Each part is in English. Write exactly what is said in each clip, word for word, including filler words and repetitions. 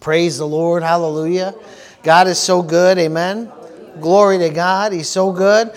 Praise the Lord. Hallelujah. God is so good. Amen. Glory to God. He's so good.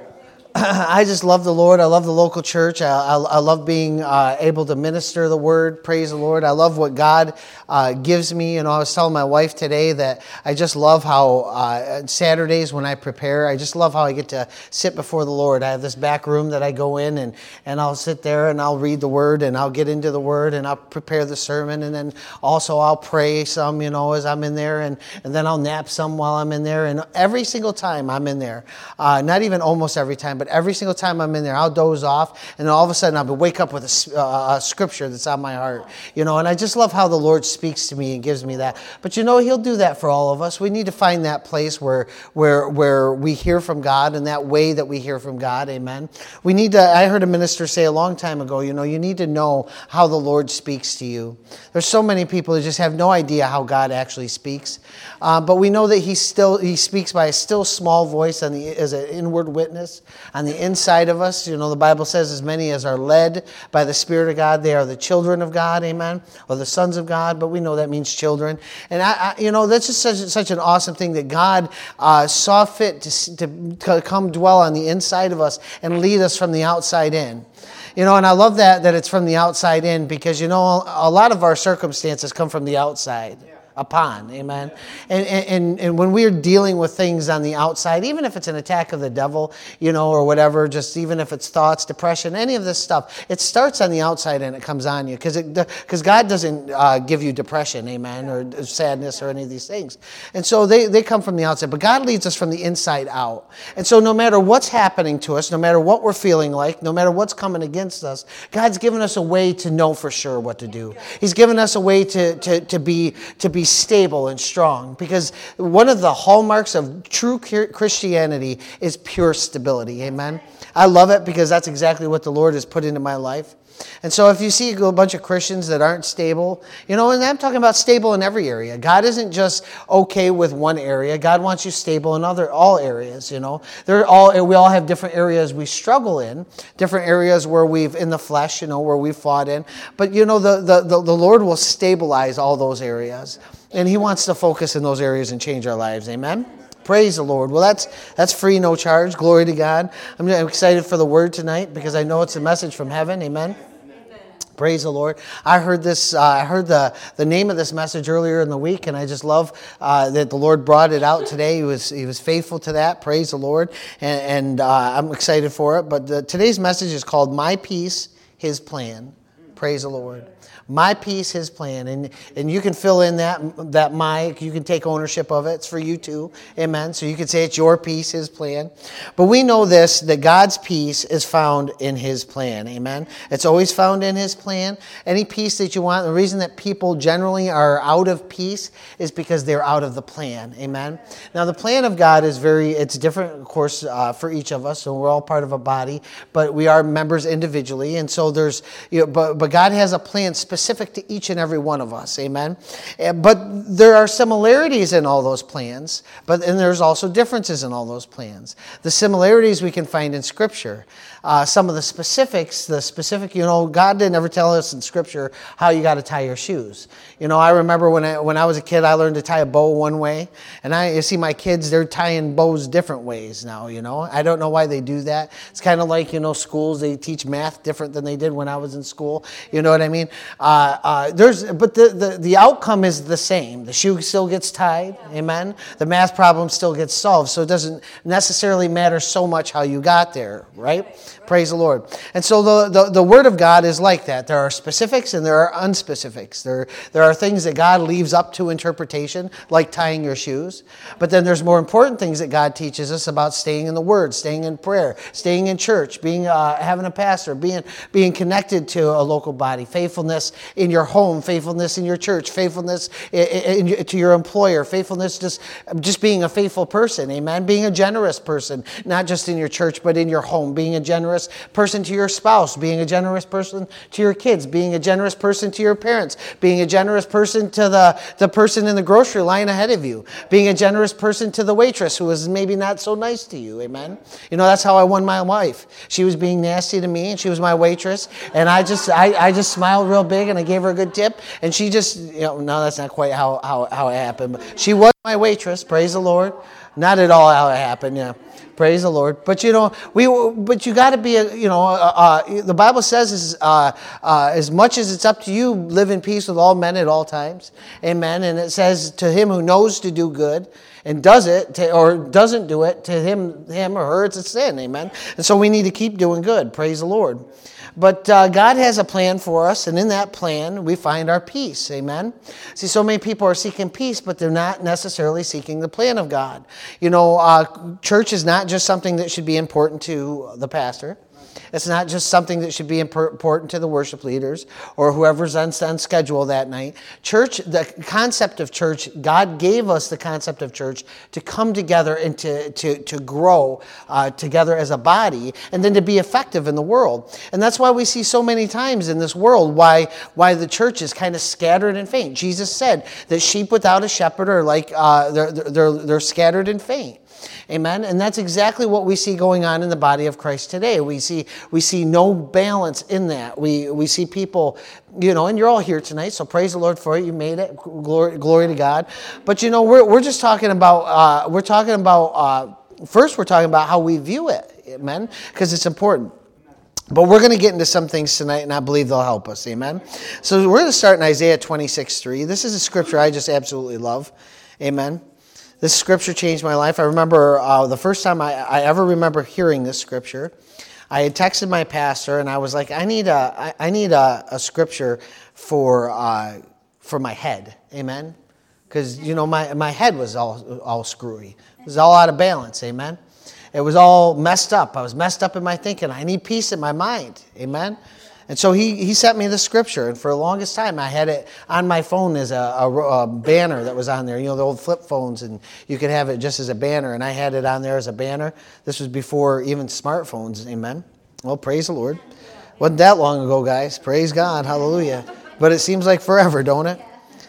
I just love the Lord. I love the local church. I, I, I love being uh, able to minister the word. Praise the Lord. I love what God uh, gives me. You know, I was telling my wife today that I just love how uh, Saturdays when I prepare, I just love how I get to sit before the Lord. I have this back room that I go in and, and I'll sit there and I'll read the word and I'll get into the word and I'll prepare the sermon, and then also I'll pray some, you know, as I'm in there, and, and then I'll nap some while I'm in there. And every single time I'm in there, uh, not even almost every time, but every single time I'm in there, I'll doze off, and then all of a sudden I'll wake up with a, uh, a scripture that's on my heart, you know, and I just love how the Lord speaks to me and gives me that. But you know, He'll do that for all of us. We need to find that place where where where we hear from God, and that way that we hear from God, amen. We need to, I heard a minister say a long time ago, you know, you need to know how the Lord speaks to you. There's so many people who just have no idea how God actually speaks, uh, but we know that He still, He speaks by a still small voice on the, as an inward witness, on the inside of us. You know, the Bible says as many as are led by the Spirit of God, they are the children of God, amen, or the sons of God, but we know that means children. And, I, I you know, that's just such, such an awesome thing that God uh, saw fit to, to, to come dwell on the inside of us and lead us from the outside in. You know, and I love that, that it's from the outside in, because, you know, a lot of our circumstances come from the outside. Upon, amen. And, and and when we're dealing with things on the outside, even if it's an attack of the devil, you know, or whatever, just even if it's thoughts, depression, any of this stuff, it starts on the outside and it comes on you, because because God doesn't uh, give you depression, amen, or sadness or any of these things. And so they, they come from the outside, but God leads us from the inside out. And so no matter what's happening to us, no matter what we're feeling like, no matter what's coming against us, God's given us a way to know for sure what to do. He's given us a way to to to be to be stable and strong, because one of the hallmarks of true Christianity is pure stability. Amen. I love it because that's exactly what the Lord has put into my life. And so if you see a bunch of Christians that aren't stable, you know, and I'm talking about stable in every area. God isn't just okay with one area. God wants you stable in other all areas, you know. They're all we all have different areas we struggle in, different areas where we've in the flesh, you know, where we fought in. But you know, the the the, the Lord will stabilize all those areas. And He wants to focus in those areas and change our lives. Amen. Praise the Lord. Well, that's that's free, no charge. Glory to God. I'm excited for the word tonight because I know it's a message from heaven. Amen. Praise the Lord. I heard this. Uh, I heard the, the name of this message earlier in the week, and I just love uh, that the Lord brought it out today. He was He was faithful to that. Praise the Lord, and, and uh, I'm excited for it. But the, today's message is called "My Peace, His Plan." Praise the Lord. My peace, His plan. And and you can fill in that, that my, you can take ownership of it. It's for you too. Amen. So you can say it's your peace, His plan. But we know this, that God's peace is found in His plan. Amen. It's always found in His plan. Any peace that you want, the reason that people generally are out of peace is because they're out of the plan. Amen. Now the plan of God is very, it's different, of course, uh, for each of us. So we're all part of a body, but we are members individually. And so there's, you know, but, but God has a plan specific to each and every one of us, amen. But there are similarities in all those plans, but and there's also differences in all those plans. The similarities we can find in Scripture. Uh, some of the specifics, the specific, you know, God didn't ever tell us in Scripture how you got to tie your shoes. You know, I remember when I when I was a kid, I learned to tie a bow one way, and I you see my kids, they're tying bows different ways now. You know, I don't know why they do that. It's kind of like, you know, schools, they teach math different than they did when I was in school. You know what I mean? Uh, uh, there's, but the, the the outcome is the same. The shoe still gets tied, amen. The math problem still gets solved, so it doesn't necessarily matter so much how you got there, right? Praise the Lord. And so the, the, the Word of God is like that. There are specifics and there are unspecifics. There, there are things that God leaves up to interpretation, like tying your shoes. But then there's more important things that God teaches us about staying in the Word, staying in prayer, staying in church, being uh, having a pastor, being being connected to a local body, faithfulness in your home, faithfulness in your church, faithfulness in, in, to your employer, faithfulness just, just being a faithful person, amen? Being a generous person, not just in your church, but in your home, being a generous generous person to your spouse, being a generous person to your kids, being a generous person to your parents, being a generous person to the, the person in the grocery line ahead of you, being a generous person to the waitress who was maybe not so nice to you, amen? You know, that's how I won my wife. She was being nasty to me, and she was my waitress, and I just I, I just smiled real big, and I gave her a good tip, and she just, you know, no, that's not quite how, how, how it happened, but she was my waitress, praise the Lord. Not at all how it happened, yeah. Praise the Lord. But you know, we but you got to be a, you know, uh, uh, the Bible says is uh, uh, as much as it's up to you, live in peace with all men at all times. Amen. And it says to him who knows to do good and does it to, or doesn't do it, to him him or her it's a sin. Amen. And so we need to keep doing good. Praise the Lord. But uh, God has a plan for us, and in that plan, we find our peace. Amen? See, so many people are seeking peace, but they're not necessarily seeking the plan of God. You know, uh, church is not just something that should be important to the pastor. It's not just something that should be important to the worship leaders or whoever's on, on schedule that night. Church, the concept of church, God gave us the concept of church to come together and to, to, to grow uh, together as a body and then to be effective in the world. And that's why we see so many times in this world why, why the church is kind of scattered and faint. Jesus said that sheep without a shepherd are like, uh, they're, they're, they're scattered and faint. Amen. And that's exactly what we see going on in the body of Christ today. We see we see no balance in that. We we see people, you know, and you're all here tonight, so praise the Lord for it. You made it. Glory, glory to God. But you know, we're we're just talking about uh, we're talking about uh, first we're talking about how we view it. Amen. Because it's important. But we're going to get into some things tonight, and I believe they'll help us. Amen. So we're going to start in Isaiah twenty-six three. This is a scripture I just absolutely love. Amen. This scripture changed my life. I remember uh, the first time I, I ever remember hearing this scripture, I had texted my pastor, and I was like, I need a, I, I need a, a scripture for uh, for my head, amen? Because, you know, my, my head was all, all screwy. It was all out of balance, amen? It was all messed up. I was messed up in my thinking. I need peace in my mind, amen? And so he, he sent me the scripture, and for the longest time I had it on my phone as a, a, a banner that was on there. You know, the old flip phones, and you could have it just as a banner, and I had it on there as a banner. This was before even smartphones, amen? Well, praise the Lord. Wasn't that long ago, guys. Praise God, hallelujah. But it seems like forever, don't it?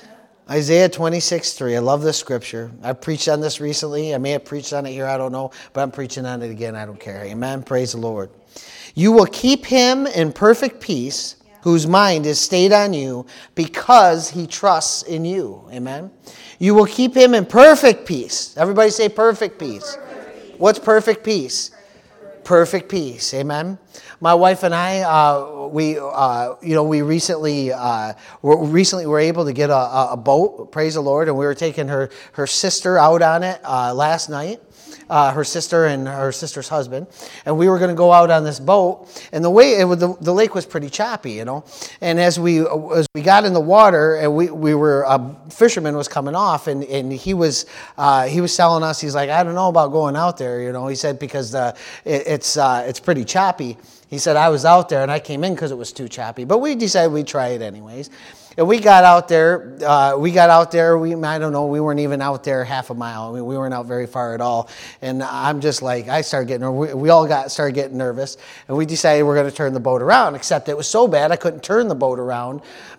Isaiah twenty-six three. I love this scripture. I've preached on this recently. I may have preached on it here, I don't know, but I'm preaching on it again. I don't care, amen? Praise the Lord. You will keep him in perfect peace, whose mind is stayed on you, because he trusts in you. Amen? You will keep him in perfect peace. Everybody say perfect peace. Perfect peace. What's perfect peace? Perfect peace. Amen? My wife and I, uh, we, uh, you know, we recently, uh, were, recently were able to get a, a boat. Praise the Lord, and we were taking her her sister out on it uh, last night. Uh, her sister and her sister's husband, and we were going to go out on this boat. And the way it was, the, the lake was pretty choppy, you know. And as we as we got in the water, and we we were a fisherman was coming off, and and he was uh, he was telling us, he's like, I don't know about going out there, you know. He said because the it, it's uh, it's pretty choppy. He said I was out there and I came in because it was too choppy, but we decided we'd try it anyways. And we got out there, uh, we got out there, we I don't know, we weren't even out there half a mile. I mean, we weren't out very far at all. And I'm just like, I started getting, we, we all got started getting nervous. And we decided we're going to turn the boat around, except it was so bad I couldn't turn the boat around.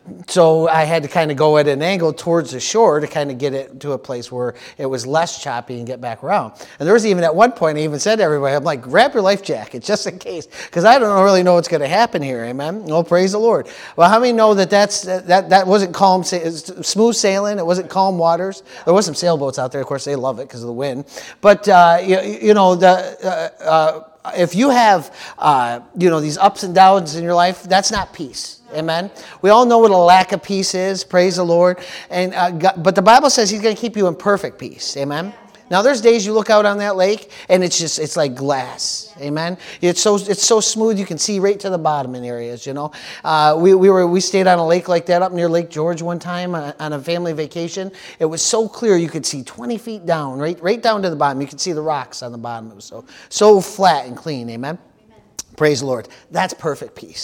So I had to kind of go at an angle towards the shore to kind of get it to a place where it was less choppy and get back around. And there was even at one point, I even said to everybody, I'm like, grab your life jacket just in case, because I don't really know what's going to happen here, amen? Oh, praise the Lord. Well, how many know that that's, that, that wasn't calm, smooth sailing, it wasn't calm waters? There was some sailboats out there, of course, they love it because of the wind. But, uh, you, you know, the... Uh, uh, if you have, uh, you know, these ups and downs in your life, that's not peace. Amen. We all know what a lack of peace is. Praise the Lord. And uh, God, but the Bible says He's going to keep you in perfect peace. Amen. Now, there's days you look out on that lake and it's just, it's like glass. Amen. It's so it's so smooth you can see right to the bottom in areas, you know. Uh, we, we were we stayed on a lake like that up near Lake George one time on, on a family vacation. It was so clear you could see twenty feet down, right, right down to the bottom. You could see the rocks on the bottom. It was so, so flat and clean. Amen. Amen. Praise the Lord. That's perfect peace.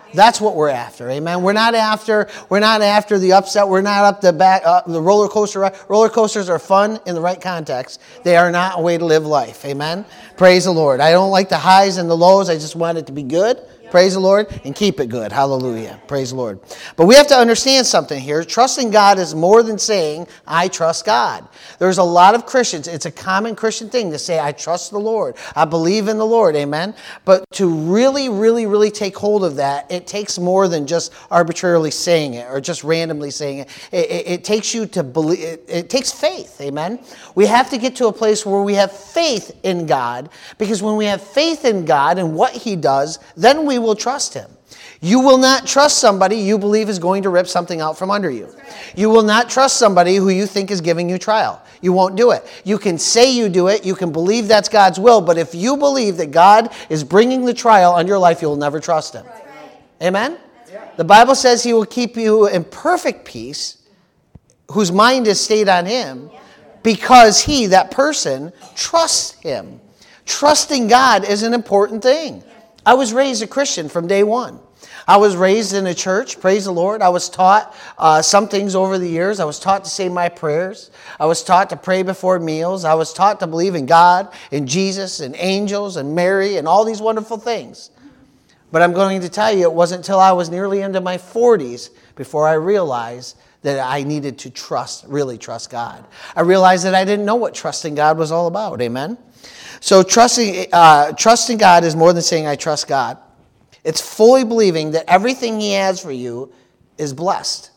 That's what we're after, amen. We're not after we're not after the upset. We're not up the back uh, the roller coaster. ride. Roller coasters are fun in the right context. They are not a way to live life, amen. Praise the Lord. I don't like the highs and the lows. I just want it to be good. Praise the Lord, and keep it good. Hallelujah. Praise the Lord. But we have to understand something here. Trusting God is more than saying, I trust God. There's a lot of Christians. It's a common Christian thing to say, I trust the Lord. I believe in the Lord. Amen. But to really, really, really take hold of that, it takes more than just arbitrarily saying it or just randomly saying it. It, it, it takes you to believe. It, it takes faith. Amen. We have to get to a place where we have faith in God, because when we have faith in God and what He does, then we will trust Him. You will not trust somebody you believe is going to rip something out from under you. You will not trust somebody who you think is giving you trial. You won't do it. You can say you do it. You can believe that's God's will. But if you believe that God is bringing the trial on your life, you'll never trust Him. Amen? The Bible says He will keep you in perfect peace, whose mind is stayed on Him, because he, that person, trusts Him. Trusting God is an important thing. I was raised a Christian from day one. I was raised in a church, praise the Lord. I was taught uh, some things over the years. I was taught to say my prayers. I was taught to pray before meals. I was taught to believe in God, in Jesus, and angels, and Mary, and all these wonderful things. But I'm going to tell you, it wasn't until I was nearly into my forties before I realized that I needed to trust, really trust God. I realized that I didn't know what trusting God was all about, amen? So trusting, uh, trusting God is more than saying I trust God. It's fully believing that everything He has for you is blessed.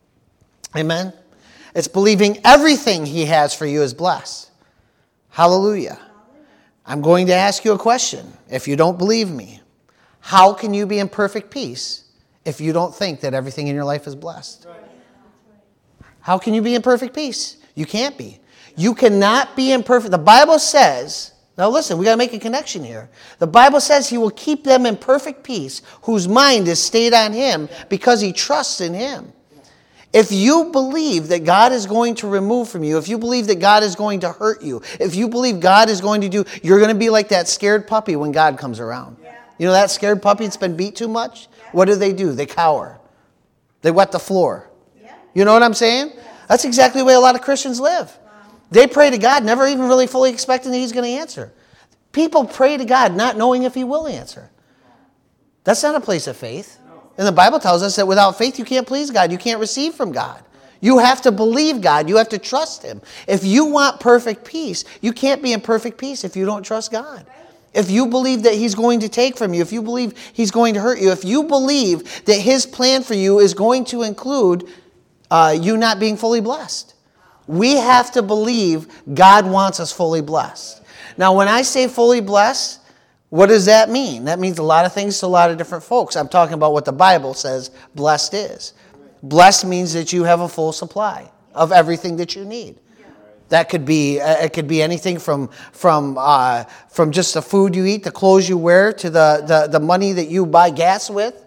Amen? It's believing everything He has for you is blessed. Hallelujah. I'm going to ask you a question if you don't believe me. How can you be in perfect peace if you don't think that everything in your life is blessed? How can you be in perfect peace? You can't be. You cannot be in perfect. The Bible says, now listen, we got to make a connection here. The Bible says He will keep them in perfect peace whose mind is stayed on Him because he trusts in Him. If you believe that God is going to remove from you, if you believe that God is going to hurt you, if you believe God is going to do, you're going to be like that scared puppy when God comes around. You know that scared puppy that's been beat too much? What do they do? They cower. They wet the floor. You know what I'm saying? That's exactly the way a lot of Christians live. They pray to God, never even really fully expecting that He's going to answer. People pray to God not knowing if He will answer. That's not a place of faith. And the Bible tells us that without faith you can't please God. You can't receive from God. You have to believe God. You have to trust Him. If you want perfect peace, you can't be in perfect peace if you don't trust God. If you believe that He's going to take from you, if you believe He's going to hurt you, if you believe that His plan for you is going to include uh, you not being fully blessed. We have to believe God wants us fully blessed. Now, when I say fully blessed, what does that mean? That means a lot of things to a lot of different folks. I'm talking about what the Bible says blessed is. Blessed means that you have a full supply of everything that you need. That could be it could be anything from from uh, from just the food you eat, the clothes you wear, to the, the, the money that you buy gas with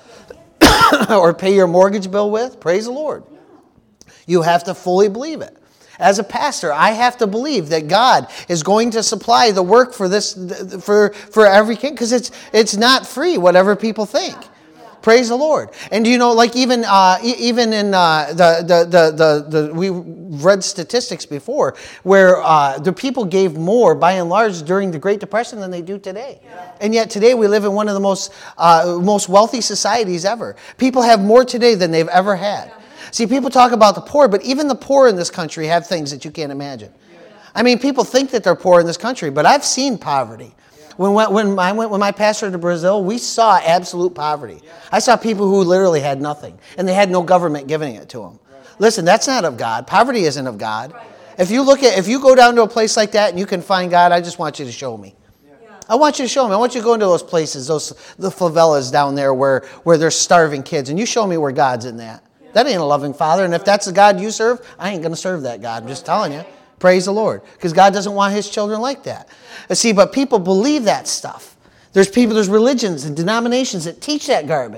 or pay your mortgage bill with. Praise the Lord. You have to fully believe it. As a pastor, I have to believe that God is going to supply the work for this for for every kid, because it's it's not free, whatever people think. Praise the Lord. And you know, like even uh, even in uh, the, the the the the we read statistics before where uh, the people gave more by and large during the Great Depression than they do today. Yeah. And yet today we live in one of the most uh, most wealthy societies ever. People have more today than they've ever had. See, people talk about the poor, but even the poor in this country have things that you can't imagine. I mean, people think that they're poor in this country, but I've seen poverty. When, when I went with my pastor to Brazil, we saw absolute poverty. I saw people who literally had nothing, and they had no government giving it to them. Listen, that's not of God. Poverty isn't of God. If you look at, if you go down to a place like that and you can find God, I just want you to show me. I want you to show me. I want you to go into those places, those the favelas down there where, where there's starving kids, and you show me where God's in that. That ain't a loving Father, and if that's the God you serve, I ain't going to serve that God. I'm just telling you. Praise the Lord. Because God doesn't want His children like that. See, but people believe that stuff. There's people, there's religions and denominations that teach that garbage.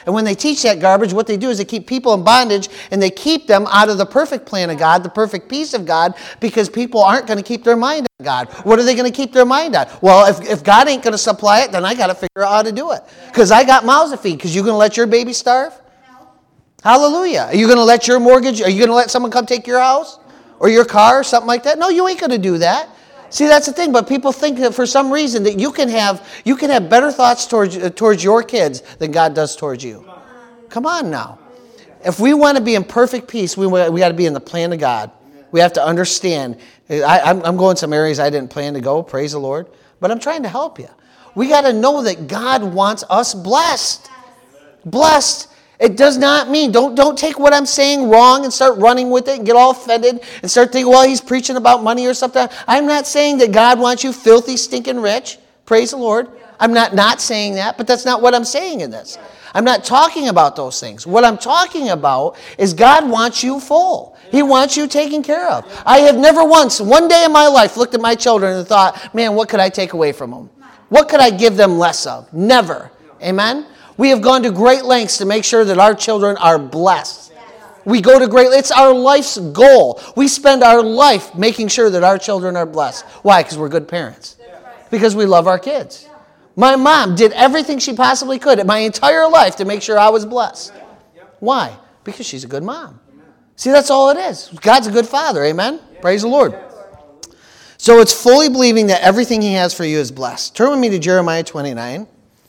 And when they teach that garbage, what they do is they keep people in bondage, and they keep them out of the perfect plan of God, the perfect peace of God, because people aren't going to keep their mind on God. What are they going to keep their mind on? Well, if, if God ain't going to supply it, then I got to figure out how to do it. Because I got mouths to feed. Because you going to let your baby starve? No. Hallelujah. Are you going to let your mortgage, are you going to let someone come take your house? Or your car or something like that? No, you ain't going to do that. See, that's the thing. But people think that for some reason that you can have you can have better thoughts towards uh, towards your kids than God does towards you. Come on now. If we want to be in perfect peace, we we got to be in the plan of God. We have to understand. I, I'm, I'm going some areas I didn't plan to go. Praise the Lord. But I'm trying to help you. We got to know that God wants us blessed. Blessed. It does not mean, don't, don't take what I'm saying wrong and start running with it and get all offended and start thinking, well, he's preaching about money or something. I'm not saying that God wants you filthy, stinking rich. Praise the Lord. I'm not not saying that, but that's not what I'm saying in this. I'm not talking about those things. What I'm talking about is God wants you full. He wants you taken care of. I have never once, one day in my life, looked at my children and thought, man, what could I take away from them? What could I give them less of? Never. Amen? We have gone to great lengths to make sure that our children are blessed. We go to great, it's our life's goal. We spend our life making sure that our children are blessed. Why? Because we're good parents. Because we love our kids. My mom did everything she possibly could in my entire life to make sure I was blessed. Why? Because she's a good mom. See, that's all it is. God's a good father. Amen? Praise the Lord. So it's fully believing that everything he has for you is blessed. Turn with me to Jeremiah twenty-nine.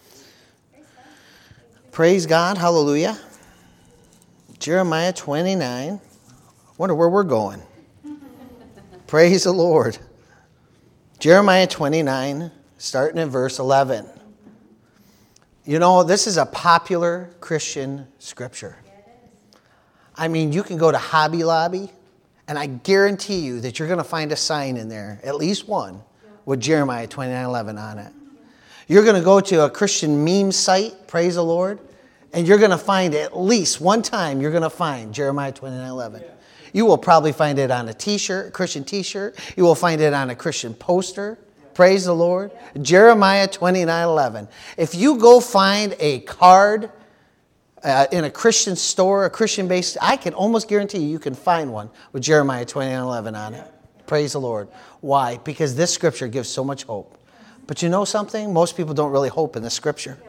Praise God. Hallelujah. Jeremiah twenty-nine. Wonder where we're going. Praise the Lord. Jeremiah twenty-nine, starting in verse eleven. You know, this is a popular Christian scripture. I mean, you can go to Hobby Lobby, and I guarantee you that you're going to find a sign in there, at least one, with Jeremiah twenty-nine eleven on it. You're going to go to a Christian meme site, praise the Lord, and you're going to find at least one time you're going to find Jeremiah twenty-nine eleven. You will probably find it on a t-shirt, a Christian t-shirt. You will find it on a Christian poster. Praise the Lord. Jeremiah twenty-nine eleven. If you go find a card uh, in a Christian store, a Christian-based, I can almost guarantee you you can find one with Jeremiah twenty-nine eleven on it. Praise the Lord. Why? Because this scripture gives so much hope. But you know something? Most people don't really hope in the scripture.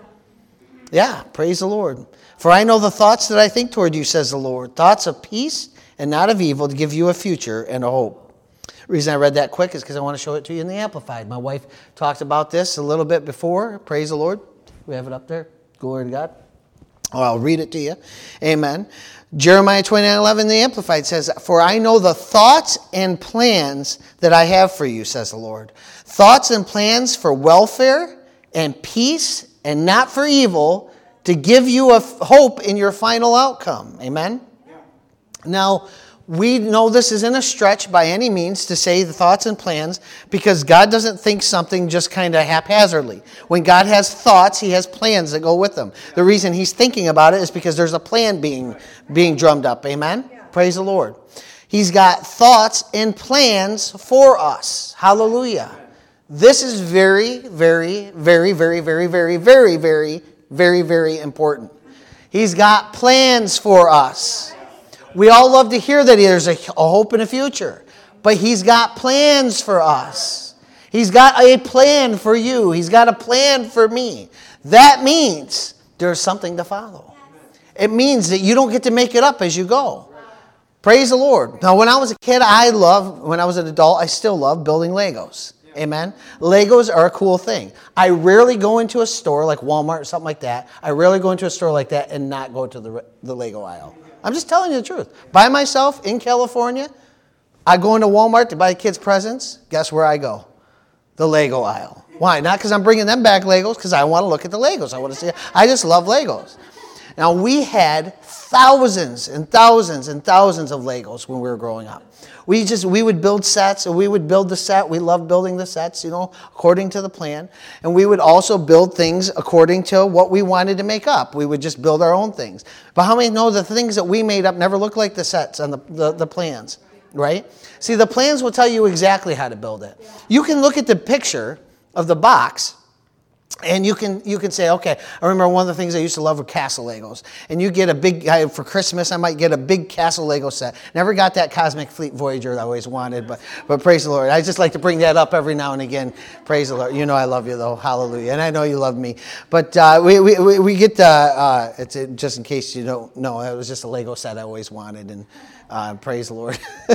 Yeah, praise the Lord. For I know the thoughts that I think toward you, says the Lord. Thoughts of peace and not of evil, to give you a future and a hope. The reason I read that quick is because I want to show it to you in the Amplified. My wife talked about this a little bit before. Praise the Lord. We have it up there. Glory to God. Oh, I'll read it to you. Amen. Jeremiah twenty-nine eleven, the Amplified says, for I know the thoughts and plans that I have for you, says the Lord. Thoughts and plans for welfare and peace and not for evil, to give you a hope in your final outcome. Amen? Yeah. Now, we know this isn't a stretch by any means to say the thoughts and plans, because God doesn't think something just kind of haphazardly. When God has thoughts, he has plans that go with them. The reason he's thinking about it is because there's a plan being, being drummed up. Amen? Yeah. Praise the Lord. He's got thoughts and plans for us. Hallelujah. This is very, very, very, very, very, very, very, very, very, very important. He's got plans for us. We all love to hear that there's a, a hope in the future. But he's got plans for us. He's got a plan for you. He's got a plan for me. That means there's something to follow. It means that you don't get to make it up as you go. Praise the Lord. Now, when I was a kid, I loved, when I was an adult, I still love building Legos. Amen. Legos are a cool thing. I rarely go into a store like Walmart or something like that. I rarely go into a store like that and not go to the, the Lego aisle. I'm just telling you the truth. By myself in California, I go into Walmart to buy kids presents. Guess where I go? The Lego aisle. Why? Not because I'm bringing them back Legos, because I want to look at the Legos. I want to see. I just love Legos. Now, we had thousands and thousands and thousands of Legos when we were growing up. We just, we would build sets, and we would build the set. We loved building the sets, you know, according to the plan. And we would also build things according to what we wanted to make up. We would just build our own things. But how many know the things that we made up never look like the sets and the, the, the plans, right? See, the plans will tell you exactly how to build it. You can look at the picture of the box, And you can you can say, okay, I remember one of the things I used to love were castle Legos. And you get a big, I, for Christmas, I might get a big castle Lego set. Never got that Cosmic Fleet Voyager that I always wanted, but but praise the Lord. I just like to bring that up every now and again. Praise the Lord. You know I love you, though. Hallelujah. And I know you love me. But uh, we, we, we get the, uh, it's a, just in case you don't know, it was just a Lego set I always wanted. And uh, praise the Lord.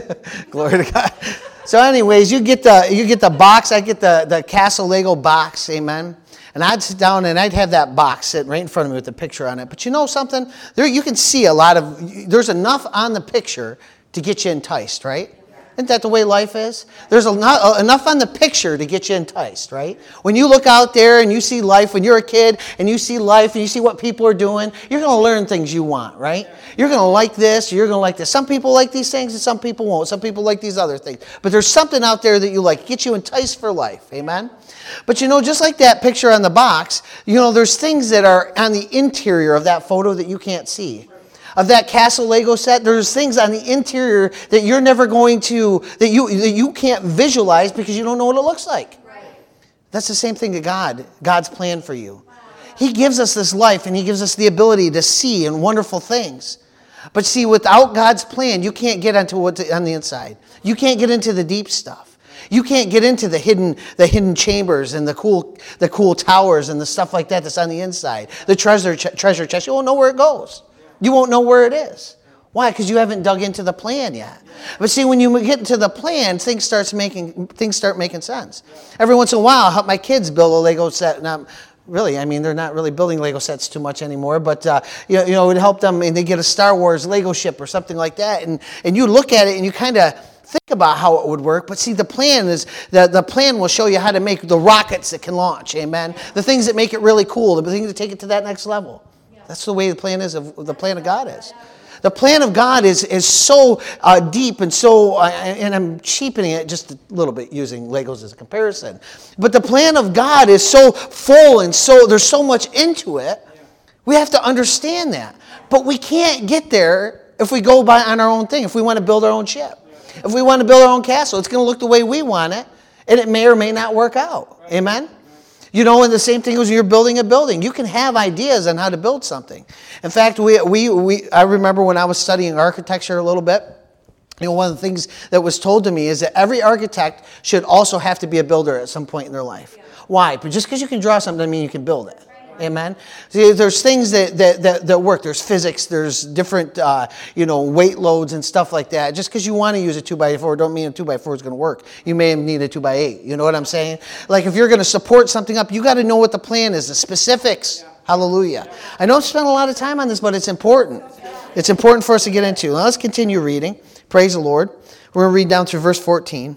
Glory to God. So anyways, you get the you get the box. I get the, the castle Lego box. Amen. And I'd sit down and I'd have that box sitting right in front of me with the picture on it. But you know something? There you can see a lot of, there's enough on the picture to get you enticed, right? Isn't that the way life is? There's enough, enough on the picture to get you enticed, right? When you look out there and you see life, when you're a kid and you see life and you see what people are doing, you're going to learn things you want, right? You're going to like this, you're going to like this. Some people like these things and some people won't. Some people like these other things. But there's something out there that you like, get you enticed for life, amen? But you know, just like that picture on the box, you know, there's things that are on the interior of that photo that you can't see. Of that castle Lego set, there's things on the interior that you're never going to, that you that you can't visualize because you don't know what it looks like. Right. That's the same thing to God, God's plan for you. Wow. He gives us this life and He gives us the ability to see and wonderful things. But see, without God's plan, you can't get into what's on the inside. You can't get into the deep stuff. You can't get into the hidden the hidden chambers and the cool the cool towers and the stuff like that that's on the inside. The treasure ch- treasure chest. You won't know where it goes. You won't know where it is. Why? Because you haven't dug into the plan yet. But see, when you get into the plan, things starts making things start making sense. Every once in a while, I help my kids build a Lego set. Now, really, I mean, they're not really building Lego sets too much anymore. But uh, you know, you know, it would help them, and they get a Star Wars Lego ship or something like that, and and you look at it and you kind of think about how it would work. But see, the plan is the the plan will show you how to make the rockets that can launch. Amen. The things that make it really cool. The things that take it to that next level. That's the way the plan is. Of the plan of God is. The plan of God is is so uh, deep and so, uh, and I'm cheapening it just a little bit using Legos as a comparison. But the plan of God is so full and so there's so much into it. We have to understand that. But we can't get there if we go by on our own thing. If we want to build our own ship, if we want to build our own castle, it's going to look the way we want it, and it may or may not work out. Amen. You know, and the same thing as you're building a building. You can have ideas on how to build something. In fact, we we we I remember when I was studying architecture a little bit, you know, one of the things that was told to me is that every architect should also have to be a builder at some point in their life. Why? But just because you can draw something doesn't mean you can build it. Amen. See, there's things that, that, that, that work. There's physics. There's different, uh, you know, weight loads and stuff like that. Just because you want to use a two by four don't mean a two by four is going to work. You may need a two by eight. You know what I'm saying? Like if you're going to support something up, you got to know what the plan is, the specifics. Yeah. Hallelujah. I don't spend a lot of time on this, but it's important. It's important for us to get into. Now let's continue reading. Praise the Lord. We're going to read down through verse fourteen.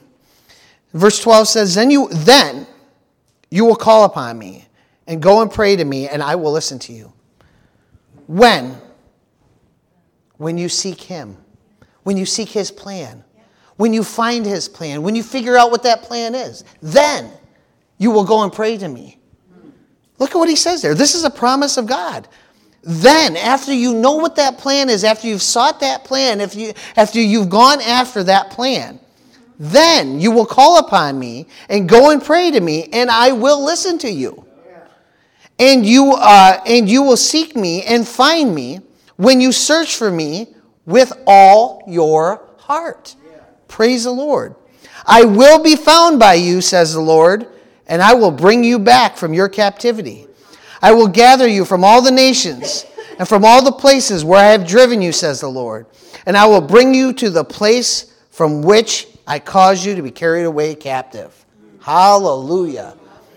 Verse twelve says, Then you, then you will call upon me. And go and pray to me, and I will listen to you. When? When you seek Him. When you seek His plan. When you find His plan. When you figure out what that plan is. Then you will go and pray to me. Look at what He says there. This is a promise of God. Then, after you know what that plan is, after you've sought that plan, if you, after you've gone after that plan, then you will call upon me and go and pray to me, and I will listen to you. And you, uh, and you will seek me and find me when you search for me with all your heart. Yeah. Praise the Lord. I will be found by you, says the Lord, and I will bring you back from your captivity. I will gather you from all the nations and from all the places where I have driven you, says the Lord. And I will bring you to the place from which I caused you to be carried away captive. Hallelujah.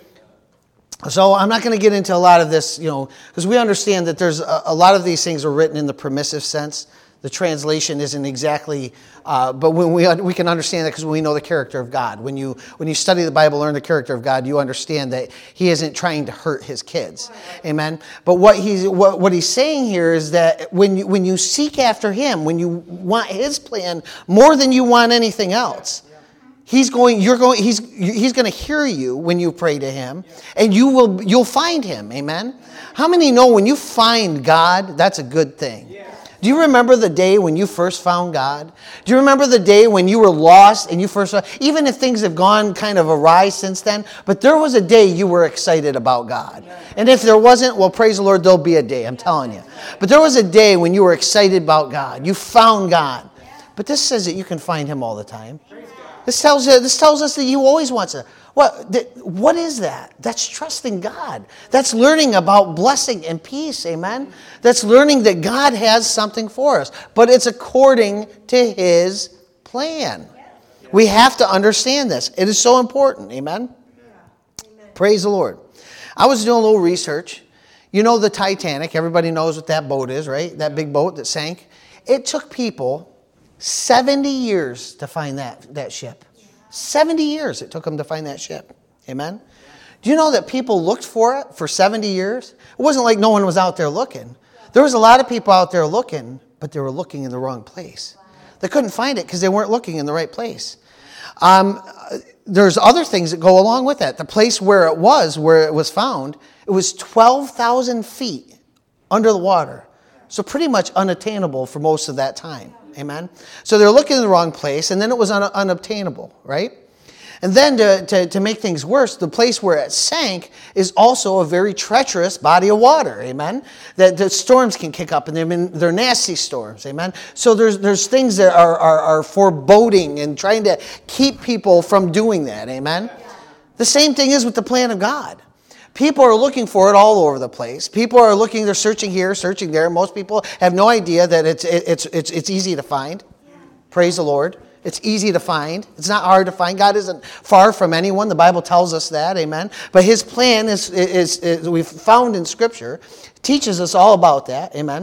So I'm not going to get into a lot of this, you know, because we understand that there's a, a lot of these things are written in the permissive sense. The translation isn't exactly, uh, but when we we can understand that because we know the character of God. When you when you study the Bible, learn the character of God, you understand that He isn't trying to hurt His kids, amen. But what he's what, what He's saying here is that when you, when you seek after Him, when you want His plan more than you want anything else. He's going. You're going. He's he's going to hear you when you pray to Him, and you will. You'll find Him. Amen. How many know when you find God, that's a good thing? Do you remember the day when you first found God? Do you remember the day when you were lost and you first found, even if things have gone kind of awry since then, but there was a day you were excited about God. And if there wasn't, well, praise the Lord, there'll be a day, I'm telling you. But there was a day when you were excited about God. You found God. But this says that you can find him all the time. This tells you, this tells us that you always want to. What, what is that? That's trusting God. That's learning about blessing and peace, amen? That's learning that God has something for us, but it's according to his plan. We have to understand this. It is so important, amen? Praise the Lord. I was doing a little research. You know the Titanic. Everybody knows what that boat is, right? That big boat that sank. It took people seventy years to find that, that ship. seventy years it took them to find that ship. Amen? Do you know that people looked for it for seventy years? It wasn't like no one was out there looking. There was a lot of people out there looking, but they were looking in the wrong place. They couldn't find it because they weren't looking in the right place. Um, there's other things that go along with that. The place where it was, where it was found, it was twelve thousand feet under the water. So pretty much unattainable for most of that time. Amen? So they're looking in the wrong place, and then it was un- unobtainable, right? And then to, to, to make things worse, the place where it sank is also a very treacherous body of water, amen? That the storms can kick up, and they're, they're nasty storms, amen? So there's there's things that are, are, are foreboding and trying to keep people from doing that, amen? The same thing is with the plan of God. People are looking for it all over the place. People are looking, they're searching here, searching there. Most people have no idea that it's it's it's it's easy to find. Praise the Lord. It's easy to find. It's not hard to find. God isn't far from anyone. The Bible tells us that, amen. But his plan is, is, is we've found in Scripture, teaches us all about that, amen.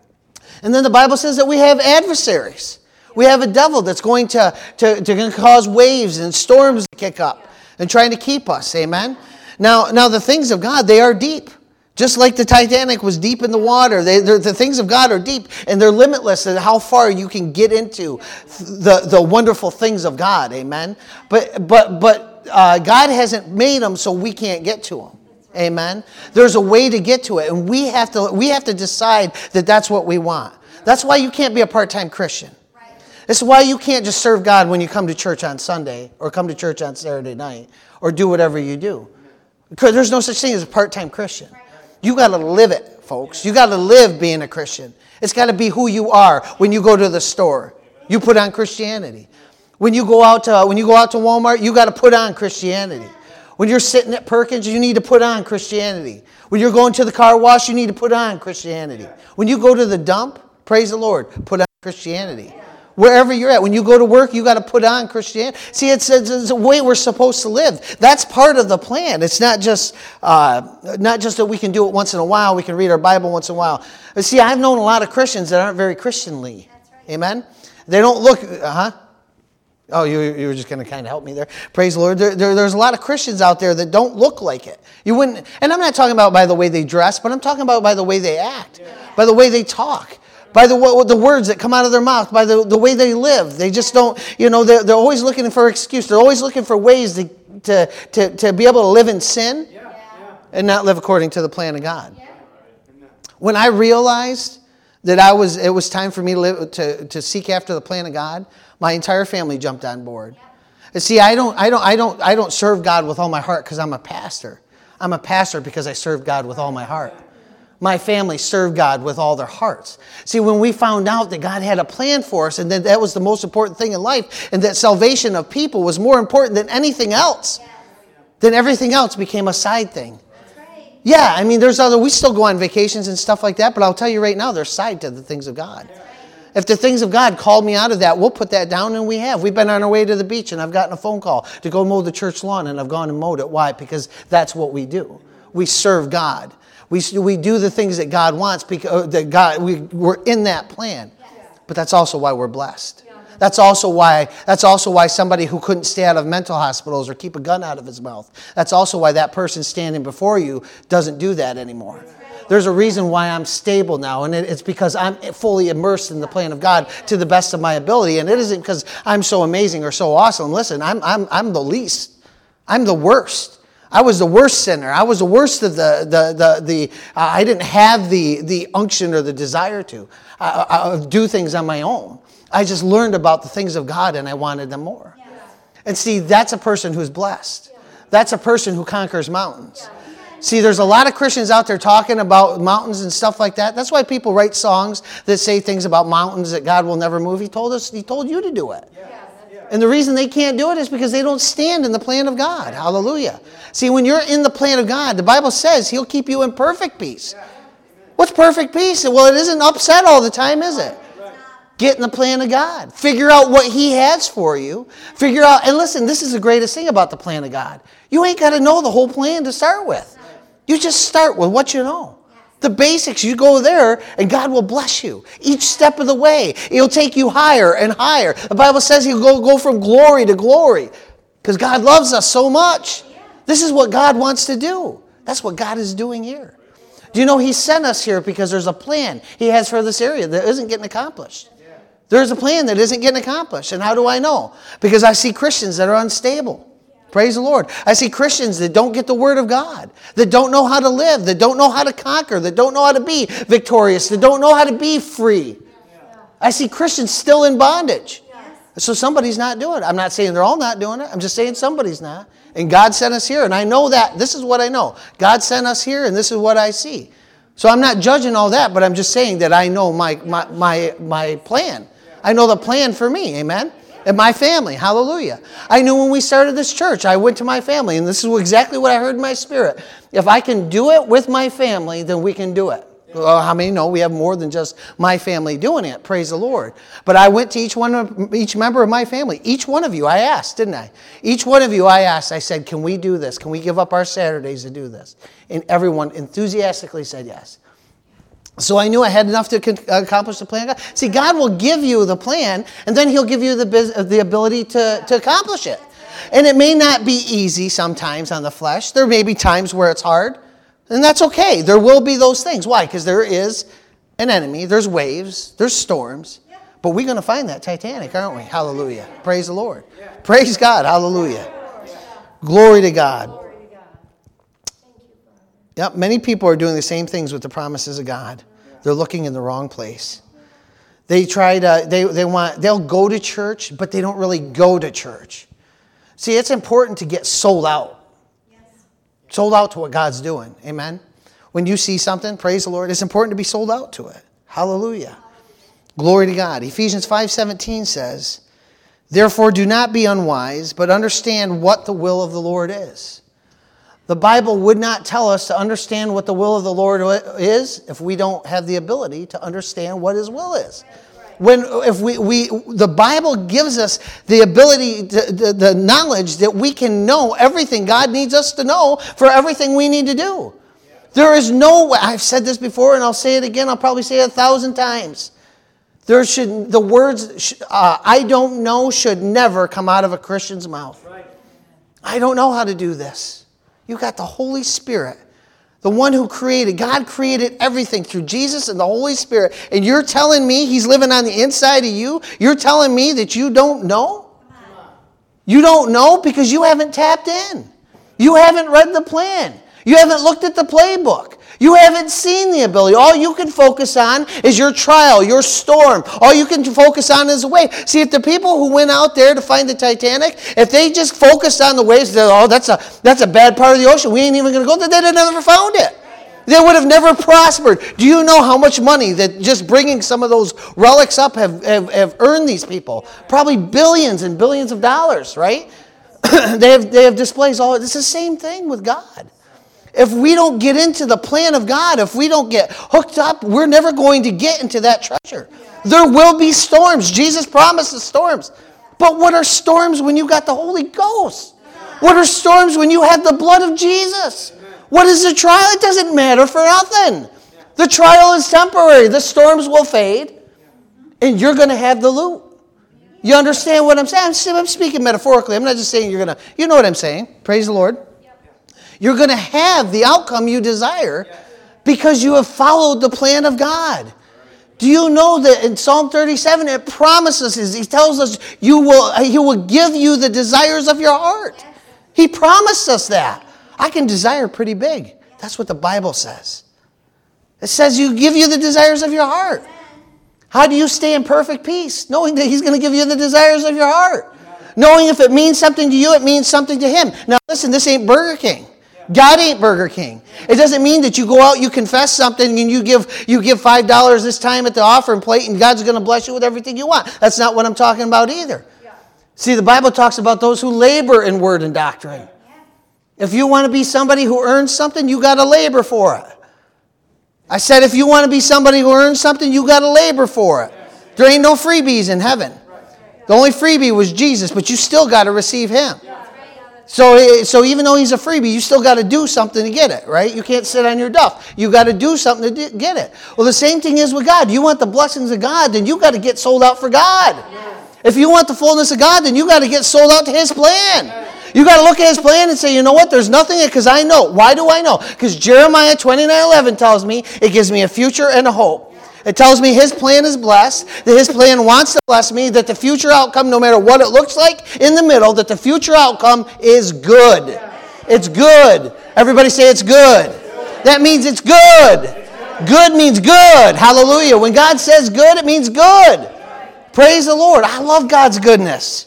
And then the Bible says that we have adversaries. We have a devil that's going to, to, to cause waves and storms to kick up and trying to keep us, amen. Now, now the things of God, they are deep. Just like the Titanic was deep in the water. They, the things of God are deep, and they're limitless in how far you can get into the, the wonderful things of God. Amen? But but but uh, God hasn't made them so we can't get to them. Amen? There's a way to get to it, and we have to we have to decide that that's what we want. That's why you can't be a part-time Christian. This is why you can't just serve God when you come to church on Sunday or come to church on Saturday night or do whatever you do. Because there's no such thing as a part-time Christian. You got to live it, folks. You got to live being a Christian. It's got to be who you are when you go to the store. You put on Christianity. When you go out to when you go out to Walmart, you got to put on Christianity. When you're sitting at Perkins, you need to put on Christianity. When you're going to the car wash, you need to put on Christianity. When you go to the dump, praise the Lord, put on Christianity. Wherever you're at, when you go to work, you got to put on Christianity. See, it's, it's, it's a way we're supposed to live. That's part of the plan. It's not just uh, not just that we can do it once in a while. We can read our Bible once in a while. But see, I've known a lot of Christians that aren't very Christianly. Right. Amen? They don't look, uh-huh. Oh, you, you were just going to kind of help me there. Praise the Lord. There, there, there's a lot of Christians out there that don't look like it. You wouldn't, and I'm not talking about by the way they dress, but I'm talking about by the way they act, yeah. By the way they talk. By the the words that come out of their mouth, by the, the way they live. They just don't, you know, they're, they're always looking for an excuse. They're always looking for ways to, to, to, to be able to live in sin yeah, yeah. and not live according to the plan of God. Yeah. When I realized that I was, it was time for me to live to, to seek after the plan of God, my entire family jumped on board. Yeah. And see, I don't, I don't, I don't, I don't serve God with all my heart because I'm a pastor. I'm a pastor because I serve God with all my heart. My family served God with all their hearts. See, when we found out that God had a plan for us and that that was the most important thing in life and that salvation of people was more important than anything else, yes. Then everything else became a side thing. That's right. Yeah, I mean, there's other, we still go on vacations and stuff like that, but I'll tell you right now, there's side to the things of God. Right. If the things of God called me out of that, we'll put that down, and we have. We've been on our way to the beach, and I've gotten a phone call to go mow the church lawn, and I've gone and mowed it. Why? Because that's what we do. We serve God. We we do the things that God wants because that God we we're in that plan, but that's also why we're blessed. That's also why that's also why somebody who couldn't stay out of mental hospitals or keep a gun out of his mouth. That's also why that person standing before you doesn't do that anymore. There's a reason why I'm stable now, and it's because I'm fully immersed in the plan of God to the best of my ability, and it isn't because I'm so amazing or so awesome. Listen, I'm I'm I'm the least. I'm the worst. I was the worst sinner. I was the worst of the, the, the, the uh, I didn't have the, the unction or the desire to uh, uh, do things on my own. I just learned about the things of God and I wanted them more. Yes. And see, that's a person who's blessed. That's a person who conquers mountains. See, there's a lot of Christians out there talking about mountains and stuff like that. That's why people write songs that say things about mountains that God will never move. He told us, he told you to do it. Yeah. And the reason they can't do it is because they don't stand in the plan of God. Hallelujah. See, when you're in the plan of God, the Bible says He'll keep you in perfect peace. What's perfect peace? Well, it isn't upset all the time, is it? Get in the plan of God. Figure out what He has for you. Figure out, and listen, this is the greatest thing about the plan of God. You ain't got to know the whole plan to start with. You just start with what you know. The basics, you go there and God will bless you. Each step of the way, He'll take you higher and higher. The Bible says He'll go, go from glory to glory because God loves us so much. This is what God wants to do. That's what God is doing here. Do you know He sent us here because there's a plan He has for this area that isn't getting accomplished? There's a plan that isn't getting accomplished. And how do I know? Because I see Christians that are unstable. Praise the Lord. I see Christians that don't get the Word of God, that don't know how to live, that don't know how to conquer, that don't know how to be victorious, that don't know how to be free. I see Christians still in bondage. So somebody's not doing it. I'm not saying they're all not doing it. I'm just saying somebody's not. And God sent us here. And I know that. This is what I know. God sent us here, and this is what I see. So I'm not judging all that, but I'm just saying that I know my my my, my plan. I know the plan for me. Amen? And my family. Hallelujah. I knew when we started this church, I went to my family, and this is exactly what I heard in my spirit. If I can do it with my family, then we can do it. Well, how many know we have more than just my family doing it? Praise the Lord. But I went to each one of each member of my family. Each one of you, I asked, didn't I? Each one of you, I asked. I said, can we do this? Can we give up our Saturdays to do this? And everyone enthusiastically said yes. So I knew I had enough to accomplish the plan of God. See, God will give you the plan, and then He'll give you the the ability to, to accomplish it. And it may not be easy sometimes on the flesh. There may be times where it's hard, and that's okay. There will be those things. Why? Because there is an enemy. There's waves. There's storms. But we're going to find that Titanic, aren't we? Hallelujah. Praise the Lord. Praise God. Hallelujah. Glory to God. Yep, many people are doing the same things with the promises of God. They're looking in the wrong place. They try to, they, they want, they'll go to church, but they don't really go to church. See, it's important to get sold out. Sold out to what God's doing. Amen? When you see something, praise the Lord, it's important to be sold out to it. Hallelujah. Glory to God. Ephesians five seventeen says, therefore do not be unwise, but understand what the will of the Lord is. The Bible would not tell us to understand what the will of the Lord is if we don't have the ability to understand what His will is. When if we, we the Bible gives us the ability, to, the, the knowledge that we can know everything God needs us to know for everything we need to do. There is no way, I've said this before and I'll say it again, I'll probably say it a thousand times. There should, the words, uh, I don't know should never come out of a Christian's mouth. I don't know how to do this. You got the Holy Spirit, the one who created. God created everything through Jesus and the Holy Spirit. And you're telling me He's living on the inside of you? You're telling me that you don't know? You don't know because you haven't tapped in. You haven't read the plan. You haven't looked at the playbook. You haven't seen the ability. All you can focus on is your trial, your storm. All you can focus on is the wave. See, if the people who went out there to find the Titanic, if they just focused on the waves, oh, that's a that's a bad part of the ocean. We ain't even going to go there. They'd have never found it. They would have never prospered. Do you know how much money that just bringing some of those relics up have, have, have earned these people? Probably billions and billions of dollars, right? they have they have displays all. It's the same thing with God. If we don't get into the plan of God, if we don't get hooked up, we're never going to get into that treasure. There will be storms. Jesus promises storms. But what are storms when you got the Holy Ghost? What are storms when you have the blood of Jesus? What is the trial? It doesn't matter for nothing. The trial is temporary. The storms will fade. And you're going to have the loot. You understand what I'm saying? I'm speaking metaphorically. I'm not just saying you're going to, you know what I'm saying. Praise the Lord. You're going to have the outcome you desire because you have followed the plan of God. Do you know that in Psalm thirty-seven it promises us, He tells us you will, He will give you the desires of your heart. He promised us that. I can desire pretty big. That's what the Bible says. It says you give you the desires of your heart. How do you stay in perfect peace? Knowing that he's going to give you the desires of your heart. Knowing if it means something to you, it means something to him. Now listen, this ain't Burger King. God ain't Burger King. It doesn't mean that you go out, you confess something, and you give you give five dollars this time at the offering plate, and God's going to bless you with everything you want. That's not what I'm talking about either. Yeah. See, the Bible talks about those who labor in word and doctrine. Yeah. If you want to be somebody who earns something, you got to labor for it. I said if you want to be somebody who earns something, you got to labor for it. Yes. There ain't no freebies in heaven. Right. The only freebie was Jesus, but you still got to receive him. Yeah. So, so even though he's a freebie, you still got to do something to get it, right? You can't sit on your duff. You got to do something to get it. Well, the same thing is with God. You want the blessings of God, then you got to get sold out for God. Yes. If you want the fullness of God, then you got to get sold out to his plan. Yes. You got to look at his plan and say, you know what? There's nothing, because I know. Why do I know? Because Jeremiah twenty-nine eleven tells me it gives me a future and a hope. It tells me his plan is blessed, that his plan wants to bless me, that the future outcome, no matter what it looks like in the middle, that the future outcome is good. It's good. Everybody say it's good. That means it's good. Good means good. Hallelujah. When God says good, it means good. Praise the Lord. I love God's goodness.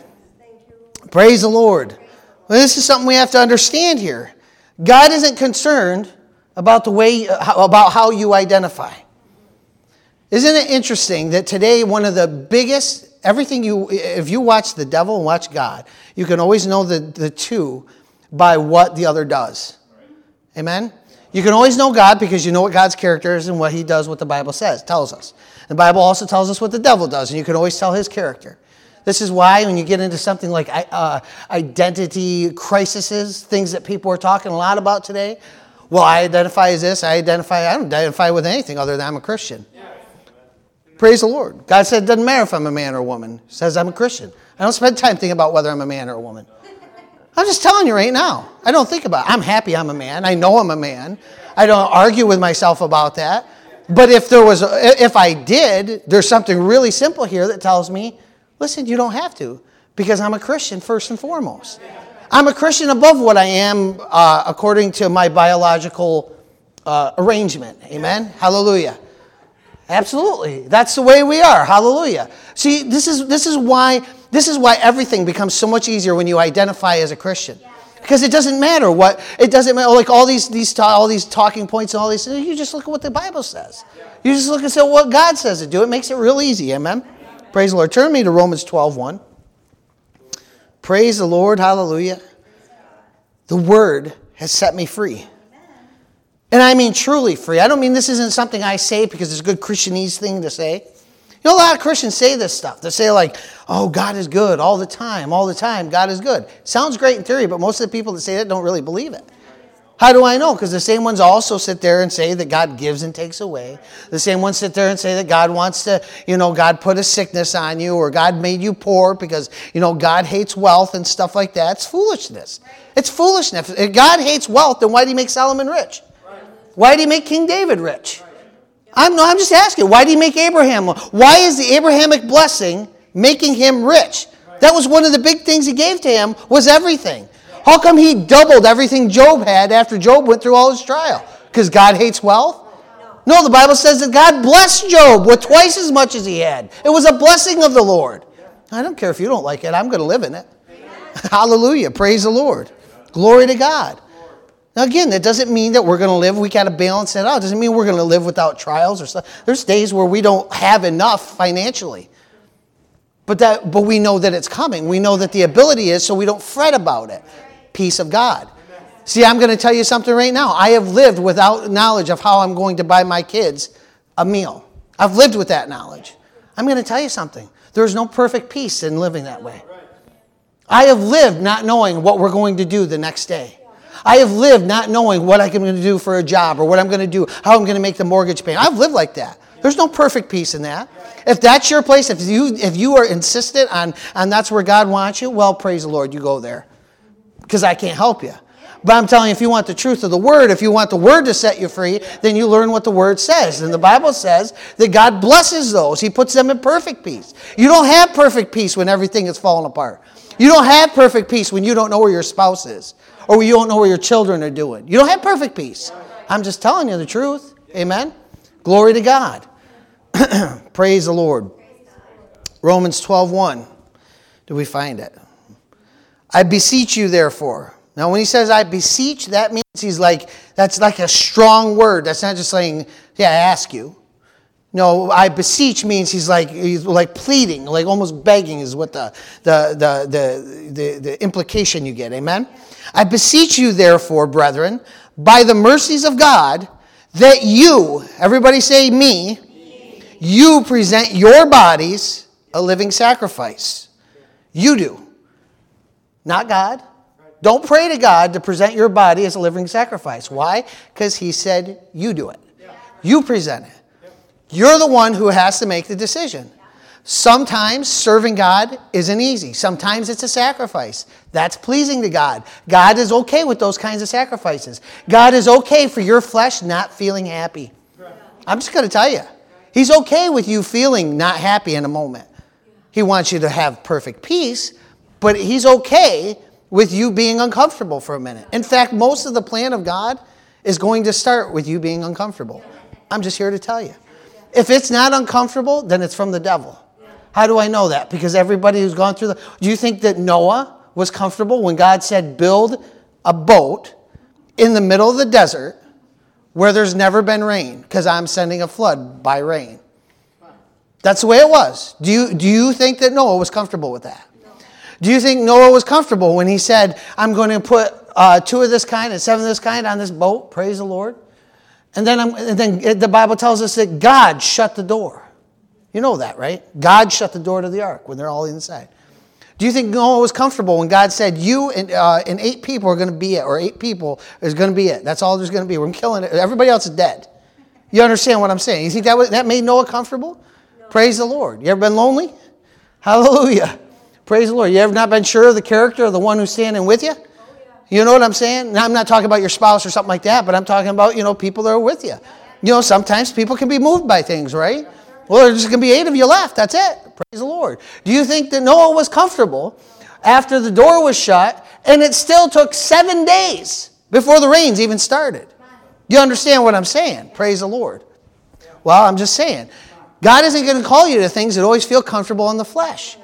Praise the Lord. Well, this is something we have to understand here. God isn't concerned about the way, about how you identify. Isn't it interesting that today one of the biggest, everything you, if you watch the devil and watch God, you can always know the, the two by what the other does. Amen? You can always know God because you know what God's character is and what he does, what the Bible says, tells us. The Bible also tells us what the devil does, and you can always tell his character. This is why when you get into something like uh, identity crises, things that people are talking a lot about today, well, I identify as this, I identify, I don't identify with anything other than I'm a Christian. Praise the Lord. God said it doesn't matter if I'm a man or a woman. He says I'm a Christian. I don't spend time thinking about whether I'm a man or a woman. I'm just telling you right now. I don't think about it. I'm happy I'm a man. I know I'm a man. I don't argue with myself about that. But if there was, a, if I did, there's something really simple here that tells me, listen, you don't have to, because I'm a Christian first and foremost. I'm a Christian above what I am uh, according to my biological uh, arrangement. Amen? Hallelujah. Absolutely. That's the way we are. Hallelujah. See, this is this is why this is why everything becomes so much easier when you identify as a Christian. Because it doesn't matter what it doesn't matter like all these these all these talking points and all these things. You just look at what the Bible says. You just look and say what God says to do. It makes it real easy. Amen. Praise the Lord. Turn me to Romans twelve one. Praise the Lord. Hallelujah. The word has set me free. And I mean truly free. I don't mean this isn't something I say because it's a good Christianese thing to say. You know, a lot of Christians say this stuff. They say like, oh, God is good all the time, all the time. God is good. Sounds great in theory, but most of the people that say that don't really believe it. How do I know? Because the same ones also sit there and say that God gives and takes away. The same ones sit there and say that God wants to, you know, God put a sickness on you or God made you poor because, you know, God hates wealth and stuff like that. It's foolishness. It's foolishness. If God hates wealth, then why did he make Solomon rich? Why did he make King David rich? I'm, no, I'm just asking. Why did he make Abraham? Why is the Abrahamic blessing making him rich? That was one of the big things he gave to him was everything. How come he doubled everything Job had after Job went through all his trial? Because God hates wealth? No, the Bible says that God blessed Job with twice as much as he had. It was a blessing of the Lord. I don't care if you don't like it. I'm going to live in it. Hallelujah. Praise the Lord. Glory to God. Now again, that doesn't mean that we're going to live, we got to balance it out. It doesn't mean we're going to live without trials or stuff. There's days where we don't have enough financially. But that, but we know that it's coming. We know that the ability is, so we don't fret about it. Peace of God. See, I'm going to tell you something right now. I have lived without knowledge of how I'm going to buy my kids a meal. I've lived with that knowledge. I'm going to tell you something. There's no perfect peace in living that way. I have lived not knowing what we're going to do the next day. I have lived not knowing what I'm going to do for a job or what I'm going to do, how I'm going to make the mortgage payment. I've lived like that. There's no perfect peace in that. If that's your place, if you if you are insistent on, on that's where God wants you, well, praise the Lord, you go there. Because I can't help you. But I'm telling you, if you want the truth of the Word, if you want the Word to set you free, then you learn what the Word says. And the Bible says that God blesses those. He puts them in perfect peace. You don't have perfect peace when everything is falling apart. You don't have perfect peace when you don't know where your spouse is or when you don't know where your children are doing. You don't have perfect peace. I'm just telling you the truth. Amen? Glory to God. Praise the Lord. Romans twelve one. Do we find it? I beseech you, therefore. Now, when he says I beseech, that means he's like, that's like a strong word. That's not just saying, yeah, I ask you. No, I beseech means he's like he's like pleading, like almost begging is what the the the the the, the implication you get. Amen? I beseech you, therefore, brethren, by the mercies of God, that you, everybody say me, me. You present your bodies a living sacrifice. You do. Not God. Don't pray to God to present your body as a living sacrifice. Why? Because he said you do it. You present it. You're the one who has to make the decision. Sometimes serving God isn't easy. Sometimes it's a sacrifice. That's pleasing to God. God is okay with those kinds of sacrifices. God is okay for your flesh not feeling happy. I'm just going to tell you. He's okay with you feeling not happy in a moment. He wants you to have perfect peace, but he's okay with you being uncomfortable for a minute. In fact, most of the plan of God is going to start with you being uncomfortable. I'm just here to tell you. If it's not uncomfortable, then it's from the devil. How do I know that? Because everybody who's gone through the... Do you think that Noah was comfortable when God said, build a boat in the middle of the desert where there's never been rain because I'm sending a flood by rain? That's the way it was. Do you, do you think that Noah was comfortable with that? Do you think Noah was comfortable when he said, I'm going to put uh, two of this kind and seven of this kind on this boat? Praise the Lord. And then, I'm, and then the Bible tells us that God shut the door. You know that, right? God shut the door to the ark when they're all inside. Do you think Noah was comfortable when God said, you and, uh, and eight people are going to be it, or eight people is going to be it? That's all there's going to be. We're killing it. Everybody else is dead. You understand what I'm saying? You think that was, that made Noah comfortable? No. Praise the Lord. You ever been lonely? Hallelujah. Praise the Lord. You ever not been sure of the character of the one who's standing with you? You know what I'm saying? Now, I'm not talking about your spouse or something like that, but I'm talking about, you know, people that are with you. You know, sometimes people can be moved by things, right? Well, there's going to be eight of you left. That's it. Praise the Lord. Do you think that Noah was comfortable after the door was shut and it still took seven days before the rains even started? You understand what I'm saying? Praise the Lord. Well, I'm just saying. God isn't going to call you to things that always feel comfortable in the flesh.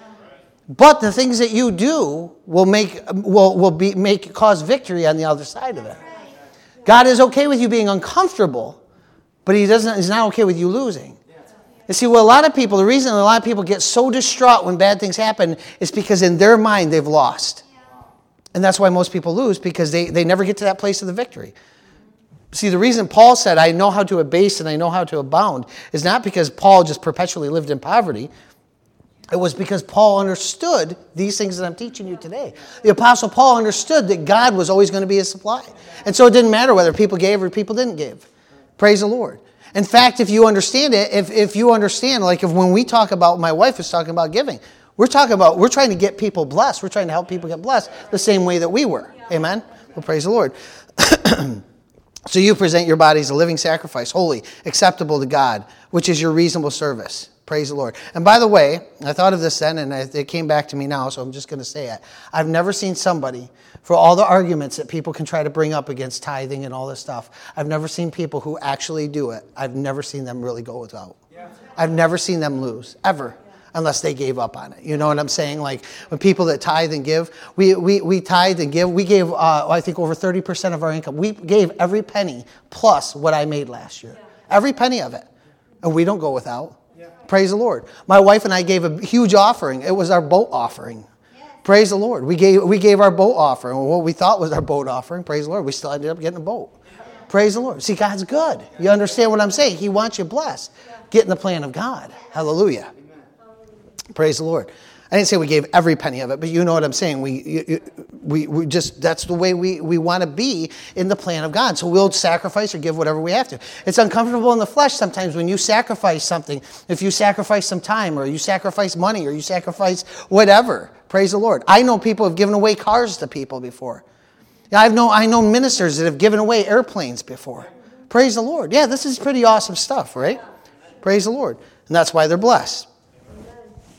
But the things that you do will make will will be make cause victory on the other side of it. God is okay with you being uncomfortable, but he doesn't he's not okay with you losing. You see, well, a lot of people, the reason a lot of people get so distraught when bad things happen is because in their mind they've lost. And that's why most people lose, because they, they never get to that place of the victory. See, the reason Paul said, I know how to abase and I know how to abound, is not because Paul just perpetually lived in poverty. It was because Paul understood these things that I'm teaching you today. The Apostle Paul understood that God was always going to be his supply. And so it didn't matter whether people gave or people didn't give. Praise the Lord. In fact, if you understand it, if, if you understand, like if when we talk about, my wife is talking about giving, we're talking about, we're trying to get people blessed. We're trying to help people get blessed the same way that we were. Amen? Well, praise the Lord. So you present your bodies a living sacrifice, holy, acceptable to God, which is your reasonable service. Praise the Lord. And by the way, I thought of this then, and it came back to me now, so I'm just going to say it. I've never seen somebody, for all the arguments that people can try to bring up against tithing and all this stuff, I've never seen people who actually do it. I've never seen them really go without. I've never seen them lose, ever, unless they gave up on it. You know what I'm saying? Like when people that tithe and give, we we, we tithe and give. We gave, uh, I think, over thirty percent of our income. We gave every penny plus what I made last year. Every penny of it. And we don't go without. Praise the Lord. My wife and I gave a huge offering. It was our boat offering. Yes. Praise the Lord. We gave we gave our boat offering. What we thought was our boat offering. Praise the Lord. We still ended up getting a boat. Yeah. Praise the Lord. See, God's good. You understand what I'm saying? He wants you blessed. Get in the plan of God. Hallelujah. Amen. Praise the Lord. I didn't say we gave every penny of it, but you know what I'm saying. We we we just, that's the way we, we want to be in the plan of God. So we'll sacrifice or give whatever we have to. It's uncomfortable in the flesh sometimes when you sacrifice something. If you sacrifice some time or you sacrifice money or you sacrifice whatever. Praise the Lord. I know people have given away cars to people before. I've know, I know ministers that have given away airplanes before. Praise the Lord. Yeah, this is pretty awesome stuff, right? Praise the Lord. And that's why they're blessed.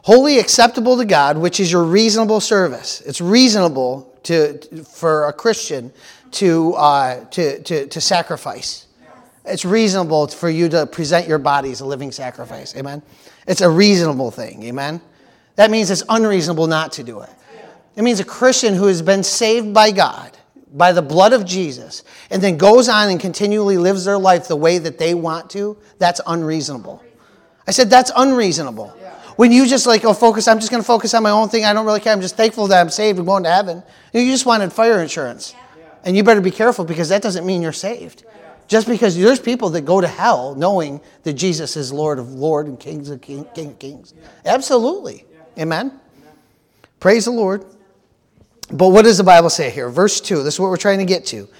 Wholly acceptable to God, which is your reasonable service. It's reasonable to for a Christian to uh, to, to to sacrifice. It's reasonable for you to present your body as a living sacrifice. Amen. It's a reasonable thing. Amen. That means it's unreasonable not to do it. It means a Christian who has been saved by God, by the blood of Jesus, and then goes on and continually lives their life the way that they want to, that's unreasonable. I said that's unreasonable. When you just like, oh, focus, I'm just going to focus on my own thing. I don't really care. I'm just thankful that I'm saved and going to heaven. You just wanted fire insurance. And you better be careful because that doesn't mean you're saved. Just because there's people that go to hell knowing that Jesus is Lord of Lords and Kings of King, King of Kings. Absolutely. Amen. Praise the Lord. But what does the Bible say here? Verse two, this is what we're trying to get to.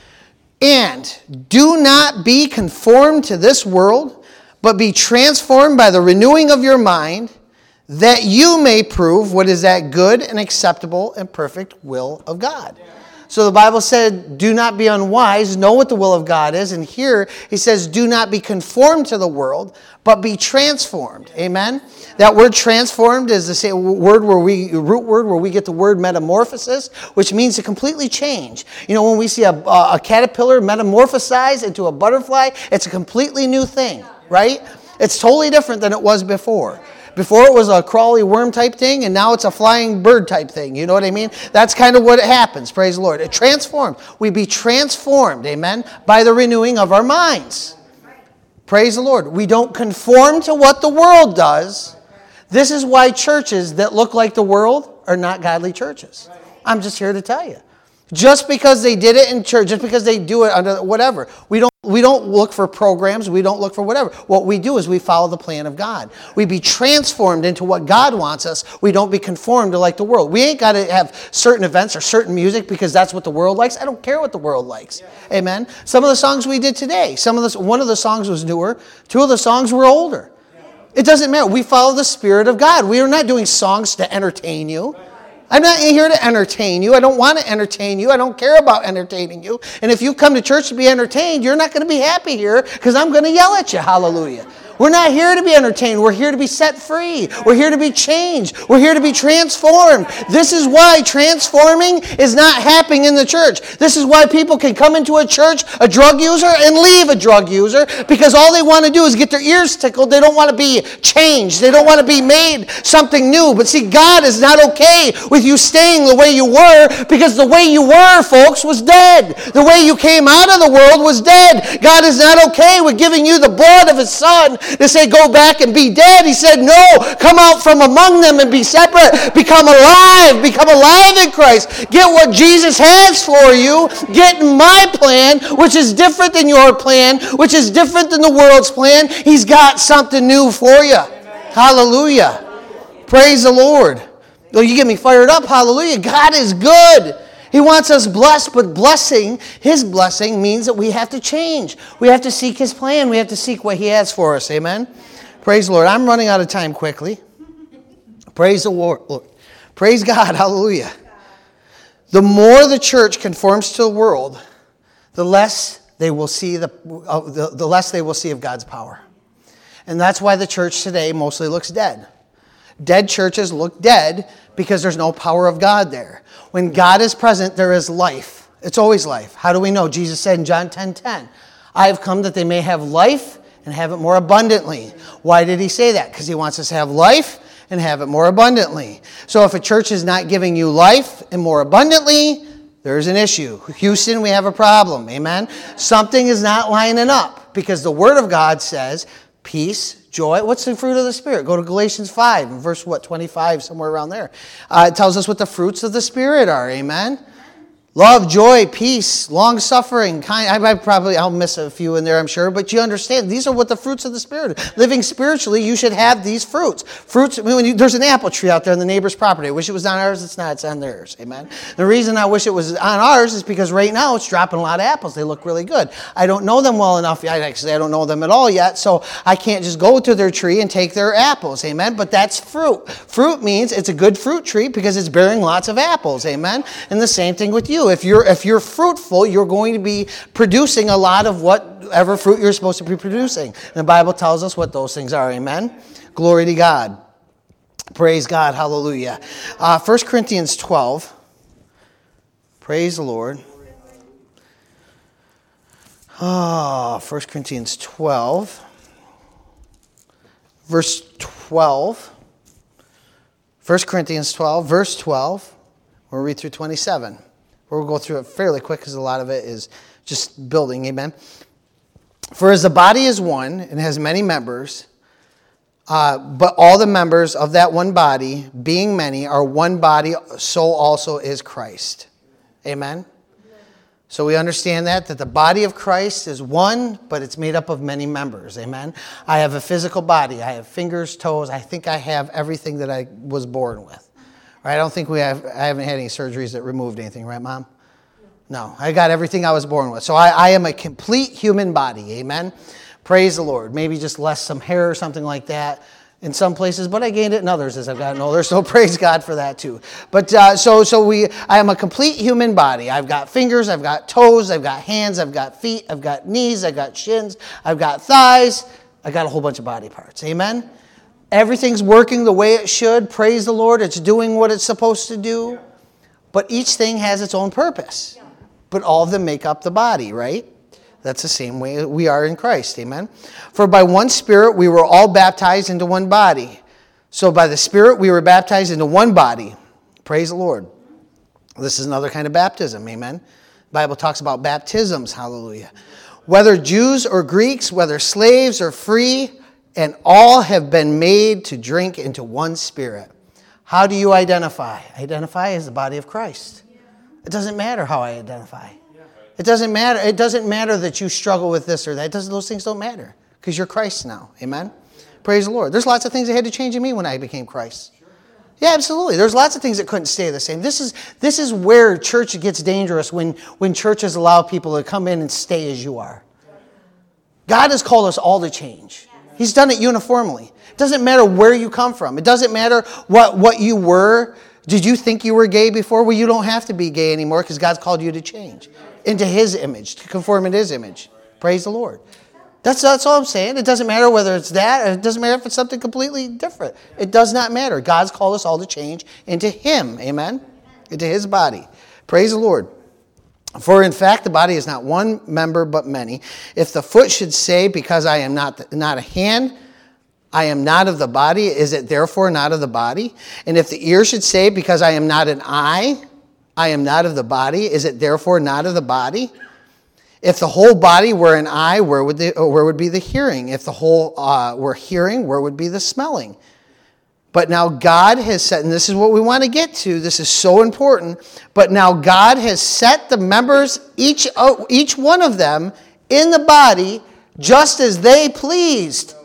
And do not be conformed to this world, but be transformed by the renewing of your mind, that you may prove what is that good and acceptable and perfect will of God. So the Bible said, do not be unwise, know what the will of God is. And here he says, do not be conformed to the world, but be transformed. Amen? That word transformed is the same word where we, root word where we get the word metamorphosis, which means to completely change. You know, when we see a, a caterpillar metamorphosize into a butterfly, it's a completely new thing, right? It's totally different than it was before. Before it was a crawly worm type thing, and now it's a flying bird type thing. You know what I mean? That's kind of what happens, praise the Lord. It transformed. We be transformed, amen, by the renewing of our minds. Praise the Lord. We don't conform to what the world does. This is why churches that look like the world are not godly churches. I'm just here to tell you. Just because they did it in church, just because they do it under whatever, we don't we don't look for programs, we don't look for whatever. What we do is we follow the plan of God. We be transformed into what God wants us. We don't be conformed to like the world. We ain't got to have certain events or certain music because that's what the world likes. I don't care what the world likes. Yeah. Amen. Some of the songs we did today, some of the, one of the songs was newer, two of the songs were older. Yeah. It doesn't matter. We follow the Spirit of God. We are not doing songs to entertain you. I'm not here to entertain you. I don't want to entertain you. I don't care about entertaining you. And if you come to church to be entertained, you're not going to be happy here because I'm going to yell at you. Hallelujah. We're not here to be entertained. We're here to be set free. We're here to be changed. We're here to be transformed. This is why transforming is not happening in the church. This is why people can come into a church, a drug user, and leave a drug user because all they want to do is get their ears tickled. They don't want to be changed. They don't want to be made something new. But see, God is not okay with you staying the way you were because the way you were, folks, was dead. The way you came out of the world was dead. God is not okay with giving you the blood of His Son to say, go back and be dead. He said, no, come out from among them and be separate. Become alive. Become alive in Christ. Get what Jesus has for you. Get my plan, which is different than your plan, which is different than the world's plan. He's got something new for you. Amen. Hallelujah. Praise the Lord. Oh, you get me fired up. Hallelujah. God is good. He wants us blessed, but blessing, His blessing means that we have to change. We have to seek His plan. We have to seek what He has for us. Amen? Praise the Lord. I'm running out of time quickly. Praise the Lord. Praise God. Hallelujah. The more the church conforms to the world, the less they will see the, uh, the, the less they will see of God's power. And that's why the church today mostly looks dead. Dead churches look dead because there's no power of God there. When God is present, there is life. It's always life. How do we know? Jesus said in John ten ten, I have come that they may have life and have it more abundantly. Why did He say that? Because He wants us to have life and have it more abundantly. So if a church is not giving you life and more abundantly, there's an issue. Houston, we have a problem. Amen? Something is not lining up because the Word of God says peace, joy. What's the fruit of the Spirit? Go to Galatians five, verse what, twenty-five, somewhere around there. Uh, it tells us what the fruits of the Spirit are. Amen? Love, joy, peace, long-suffering, kind. I, I probably, I'll miss a few in there, I'm sure, but you understand, these are what the fruits of the Spirit are. Living spiritually, you should have these fruits. Fruits, I mean, when you, there's an apple tree out there on the neighbor's property. I wish it was on ours. It's not. It's on theirs. Amen? The reason I wish it was on ours is because right now it's dropping a lot of apples. They look really good. I don't know them well enough. I actually, I don't know them at all yet, so I can't just go to their tree and take their apples. Amen? But that's fruit. Fruit means it's a good fruit tree because it's bearing lots of apples. Amen? And the same thing with you. If you're if you're fruitful, you're going to be producing a lot of whatever fruit you're supposed to be producing. And the Bible tells us what those things are. Amen? Glory to God. Praise God. Hallelujah. Uh, First Corinthians twelve. Praise the Lord. Oh, First Corinthians twelve. Verse twelve. First Corinthians twelve, verse twelve. We'll read through twenty-seven. We'll go through it fairly quick because a lot of it is just building. Amen. For as the body is one and has many members, uh, but all the members of that one body, being many, are one body, so also is Christ. Amen. So we understand that, that the body of Christ is one, but it's made up of many members. Amen. I have a physical body. I have fingers, toes. I think I have everything that I was born with. Right? I don't think we have, I haven't had any surgeries that removed anything, right, Mom? No, I got everything I was born with. So I, I am a complete human body. Amen. Praise the Lord. Maybe just less some hair or something like that in some places, but I gained it in others as I've gotten older. So praise God for that too. But uh, so so we, I am a complete human body. I've got fingers, I've got toes, I've got hands, I've got feet, I've got knees, I've got shins, I've got thighs. I've got a whole bunch of body parts. Amen. Everything's working the way it should. Praise the Lord. It's doing what it's supposed to do. But each thing has its own purpose. But all of them make up the body, right? That's the same way we are in Christ. Amen. For by one Spirit we were all baptized into one body. So by the Spirit we were baptized into one body. Praise the Lord. This is another kind of baptism. Amen. The Bible talks about baptisms. Hallelujah. Whether Jews or Greeks, whether slaves or free, and all have been made to drink into one Spirit. How do you identify? Identify as the body of Christ. It doesn't matter how I identify. It doesn't matter. It doesn't matter that you struggle with this or that. It doesn't, those things don't matter because you're Christ now. Amen? Praise the Lord. There's lots of things that had to change in me when I became Christ. Yeah, absolutely. There's lots of things that couldn't stay the same. This is this is where church gets dangerous when, when churches allow people to come in and stay as you are. God has called us all to change. He's done it uniformly. It doesn't matter where you come from. It doesn't matter what, what you were. Did you think you were gay before? Well, you don't have to be gay anymore because God's called you to change into His image, to conform in His image. Praise the Lord. That's, that's all I'm saying. It doesn't matter whether it's that. Or it doesn't matter if it's something completely different. It does not matter. God's called us all to change into Him. Amen? Into His body. Praise the Lord. For in fact, the body is not one member but many. If the foot should say, because I am not, not a hand, I am not of the body, is it therefore not of the body? And if the ear should say, because I am not an eye, I am not of the body, is it therefore not of the body? If the whole body were an eye, where would the, where would be the hearing? If the whole uh, were hearing, where would be the smelling? But now God has set, and this is what we want to get to, this is so important, but now God has set the members, each, each one of them, in the body, just as they pleased.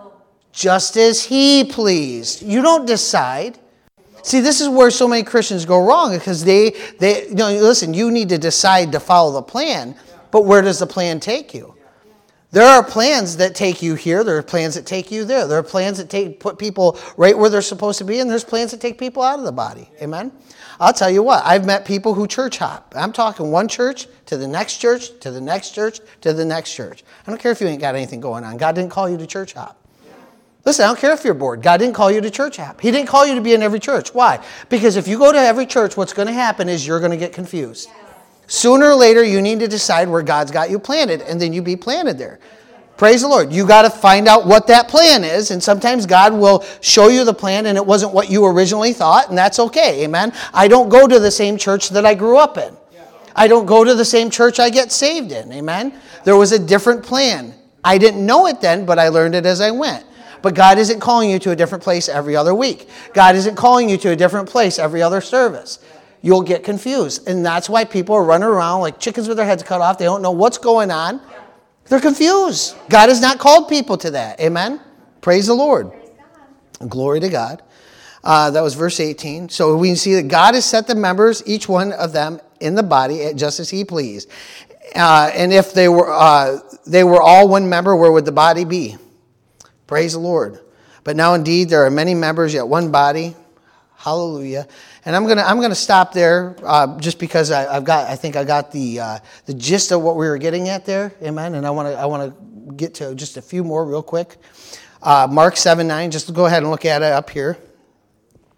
Just as He pleased. You don't decide. See, this is where so many Christians go wrong because they, they, you know, listen, you need to decide to follow the plan, but where does the plan take you? There are plans that take you here. There are plans that take you there. There are plans that take put people right where they're supposed to be, and there's plans that take people out of the body. Amen? I'll tell you what. I've met people who church hop. I'm talking one church to the next church, to the next church, to the next church. I don't care if you ain't got anything going on. God didn't call you to church hop. Listen, I don't care if you're bored. God didn't call you to church hop. He didn't call you to be in every church. Why? Because if you go to every church, what's going to happen is you're going to get confused. Sooner or later, you need to decide where God's got you planted, and then you be planted there. Praise the Lord. You got to find out what that plan is, and sometimes God will show you the plan, and it wasn't what you originally thought, and that's okay. Amen? I don't go to the same church that I grew up in. I don't go to the same church I get saved in. Amen? There was a different plan. I didn't know it then, but I learned it as I went. But God isn't calling you to a different place every other week. God isn't calling you to a different place every other service. You'll get confused. And that's why people are running around like chickens with their heads cut off. They don't know what's going on. They're confused. God has not called people to that. Amen? Praise the Lord. Praise God. Glory to God. Uh, that was verse eighteen. So we see that God has set the members, each one of them, in the body just as He pleased. Uh, and if they were uh, they were all one member, where would the body be? Praise the Lord. But now indeed there are many members, yet one body. Hallelujah. And I'm gonna I'm gonna stop there uh, just because I, I've got I think I got the uh, the gist of what we were getting at there. Amen. And I want to I want to get to just a few more real quick. Uh, Mark seven nine. Just go ahead and look at it up here.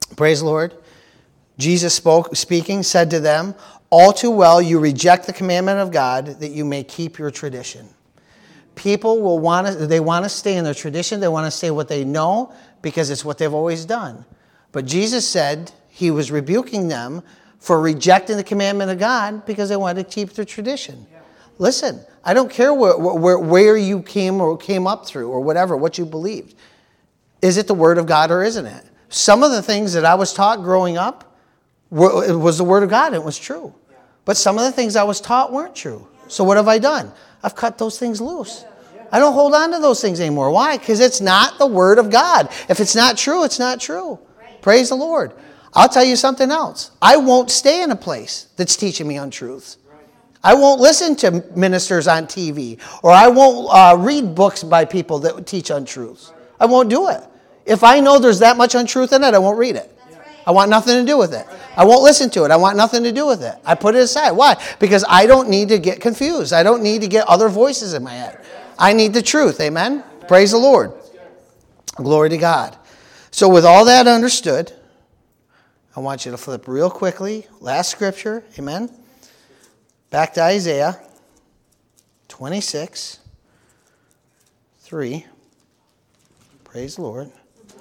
Praise the Lord. Jesus spoke, speaking, said to them, all too well you reject the commandment of God that you may keep your tradition. People will want to, they want to stay in their tradition. They want to say what they know because it's what they've always done. But Jesus said he was rebuking them for rejecting the commandment of God because they wanted to keep their tradition. Yeah. Listen, I don't care where, where, where you came or came up through or whatever, what you believed. Is it the Word of God or isn't it? Some of the things that I was taught growing up were, it was the Word of God and it was true. Yeah. But some of the things I was taught weren't true. So what have I done? I've cut those things loose. I don't hold on to those things anymore. Why? Because it's not the Word of God. If it's not true, it's not true. Right. Praise the Lord. I'll tell you something else. I won't stay in a place that's teaching me untruths. Right. I won't listen to ministers on T V. Or I won't uh, read books by people that teach untruths. Right. I won't do it. If I know there's that much untruth in it, I won't read it. Right. I want nothing to do with it. Right. I won't listen to it. I want nothing to do with it. I put it aside. Why? Because I don't need to get confused. I don't need to get other voices in my head. I need the truth. Amen? Praise the Lord. Glory to God. So with all that understood, I want you to flip real quickly. Last scripture. Amen? Back to Isaiah twenty-six, three. Praise the Lord.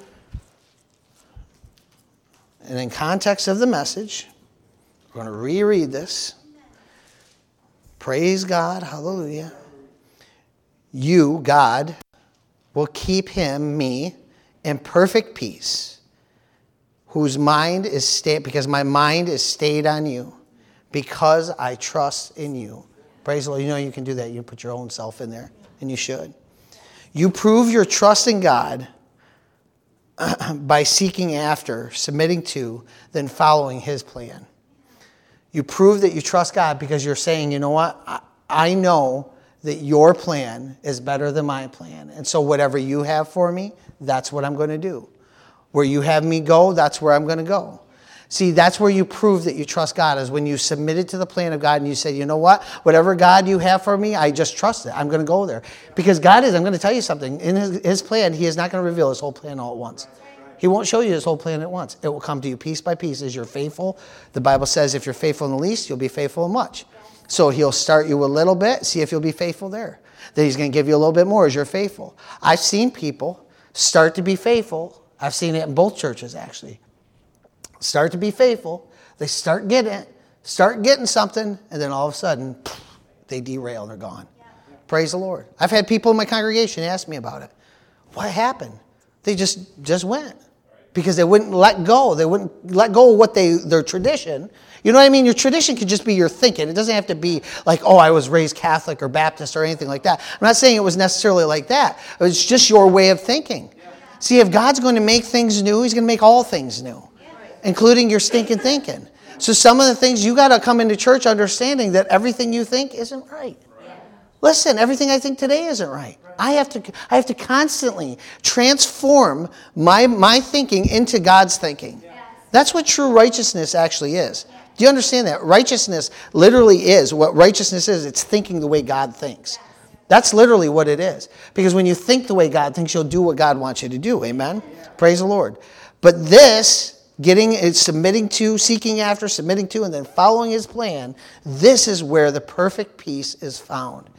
And in context of the message, we're going to reread this. Praise God. Hallelujah. You, God, will keep him, me, in perfect peace, whose mind is stayed, because my mind is stayed on you, because I trust in you. Praise the Lord. You know you can do that. You put your own self in there, and you should. You prove your trust in God by seeking after, submitting to, then following his plan. You prove that you trust God because you're saying, you know what, I, I know that your plan is better than my plan. And so whatever you have for me, that's what I'm going to do. Where you have me go, that's where I'm going to go. See, that's where you prove that you trust God, is when you submitted to the plan of God and you say, you know what, whatever God you have for me, I just trust it. I'm going to go there. Because God is, I'm going to tell you something, in his, his plan, he is not going to reveal his whole plan all at once. He won't show you his whole plan at once. It will come to you piece by piece as you're faithful. The Bible says if you're faithful in the least, you'll be faithful in much. So he'll start you a little bit, see if you'll be faithful there. Then he's going to give you a little bit more as you're faithful. I've seen people start to be faithful. I've seen it in both churches, actually. Start to be faithful. They start getting it, start getting something, and then all of a sudden, they derail. They're gone. Yeah. Praise the Lord. I've had people in my congregation ask me about it. What happened? They just, just went. Because they wouldn't let go. They wouldn't let go of what they their tradition. You know what I mean? Your tradition could just be your thinking. It doesn't have to be like, oh, I was raised Catholic or Baptist or anything like that. I'm not saying it was necessarily like that. It's just your way of thinking. Yeah. See, if God's going to make things new, he's going to make all things new, yeah, including your stinking thinking. So some of the things you got to come into church understanding that everything you think isn't right. Listen, everything I think today isn't right. I have to I have to constantly transform my, my thinking into God's thinking. Yes. That's what true righteousness actually is. Do you understand that? Righteousness literally is what righteousness is. It's thinking the way God thinks. Yes. That's literally what it is. Because when you think the way God thinks, you'll do what God wants you to do. Amen? Yeah. Praise the Lord. But this, getting, submitting to, seeking after, submitting to, and then following his plan, this is where the perfect peace is found.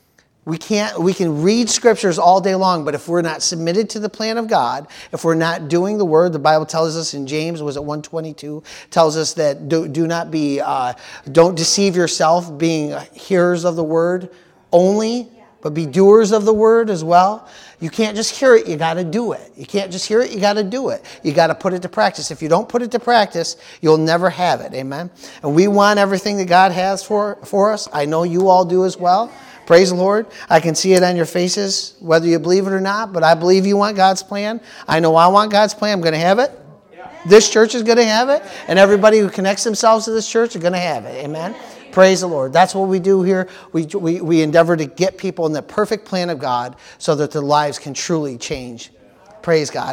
We can't, we can read scriptures all day long, but if we're not submitted to the plan of God, if we're not doing the word, the Bible tells us in James, was it one twenty-two, tells us that do, do not be, uh, don't deceive yourself being hearers of the word only, but be doers of the word as well. You can't just hear it, you got to do it. You can't just hear it, you got to do it. You got to put it to practice. If you don't put it to practice, you'll never have it. Amen? And we want everything that God has for, for us. I know you all do as well. Praise the Lord. I can see it on your faces, whether you believe it or not, but I believe you want God's plan. I know I want God's plan. I'm going to have it. This church is going to have it, and everybody who connects themselves to this church is going to have it. Amen? Praise the Lord. That's what we do here. We, we, we endeavor to get people in the perfect plan of God so that their lives can truly change. Praise God.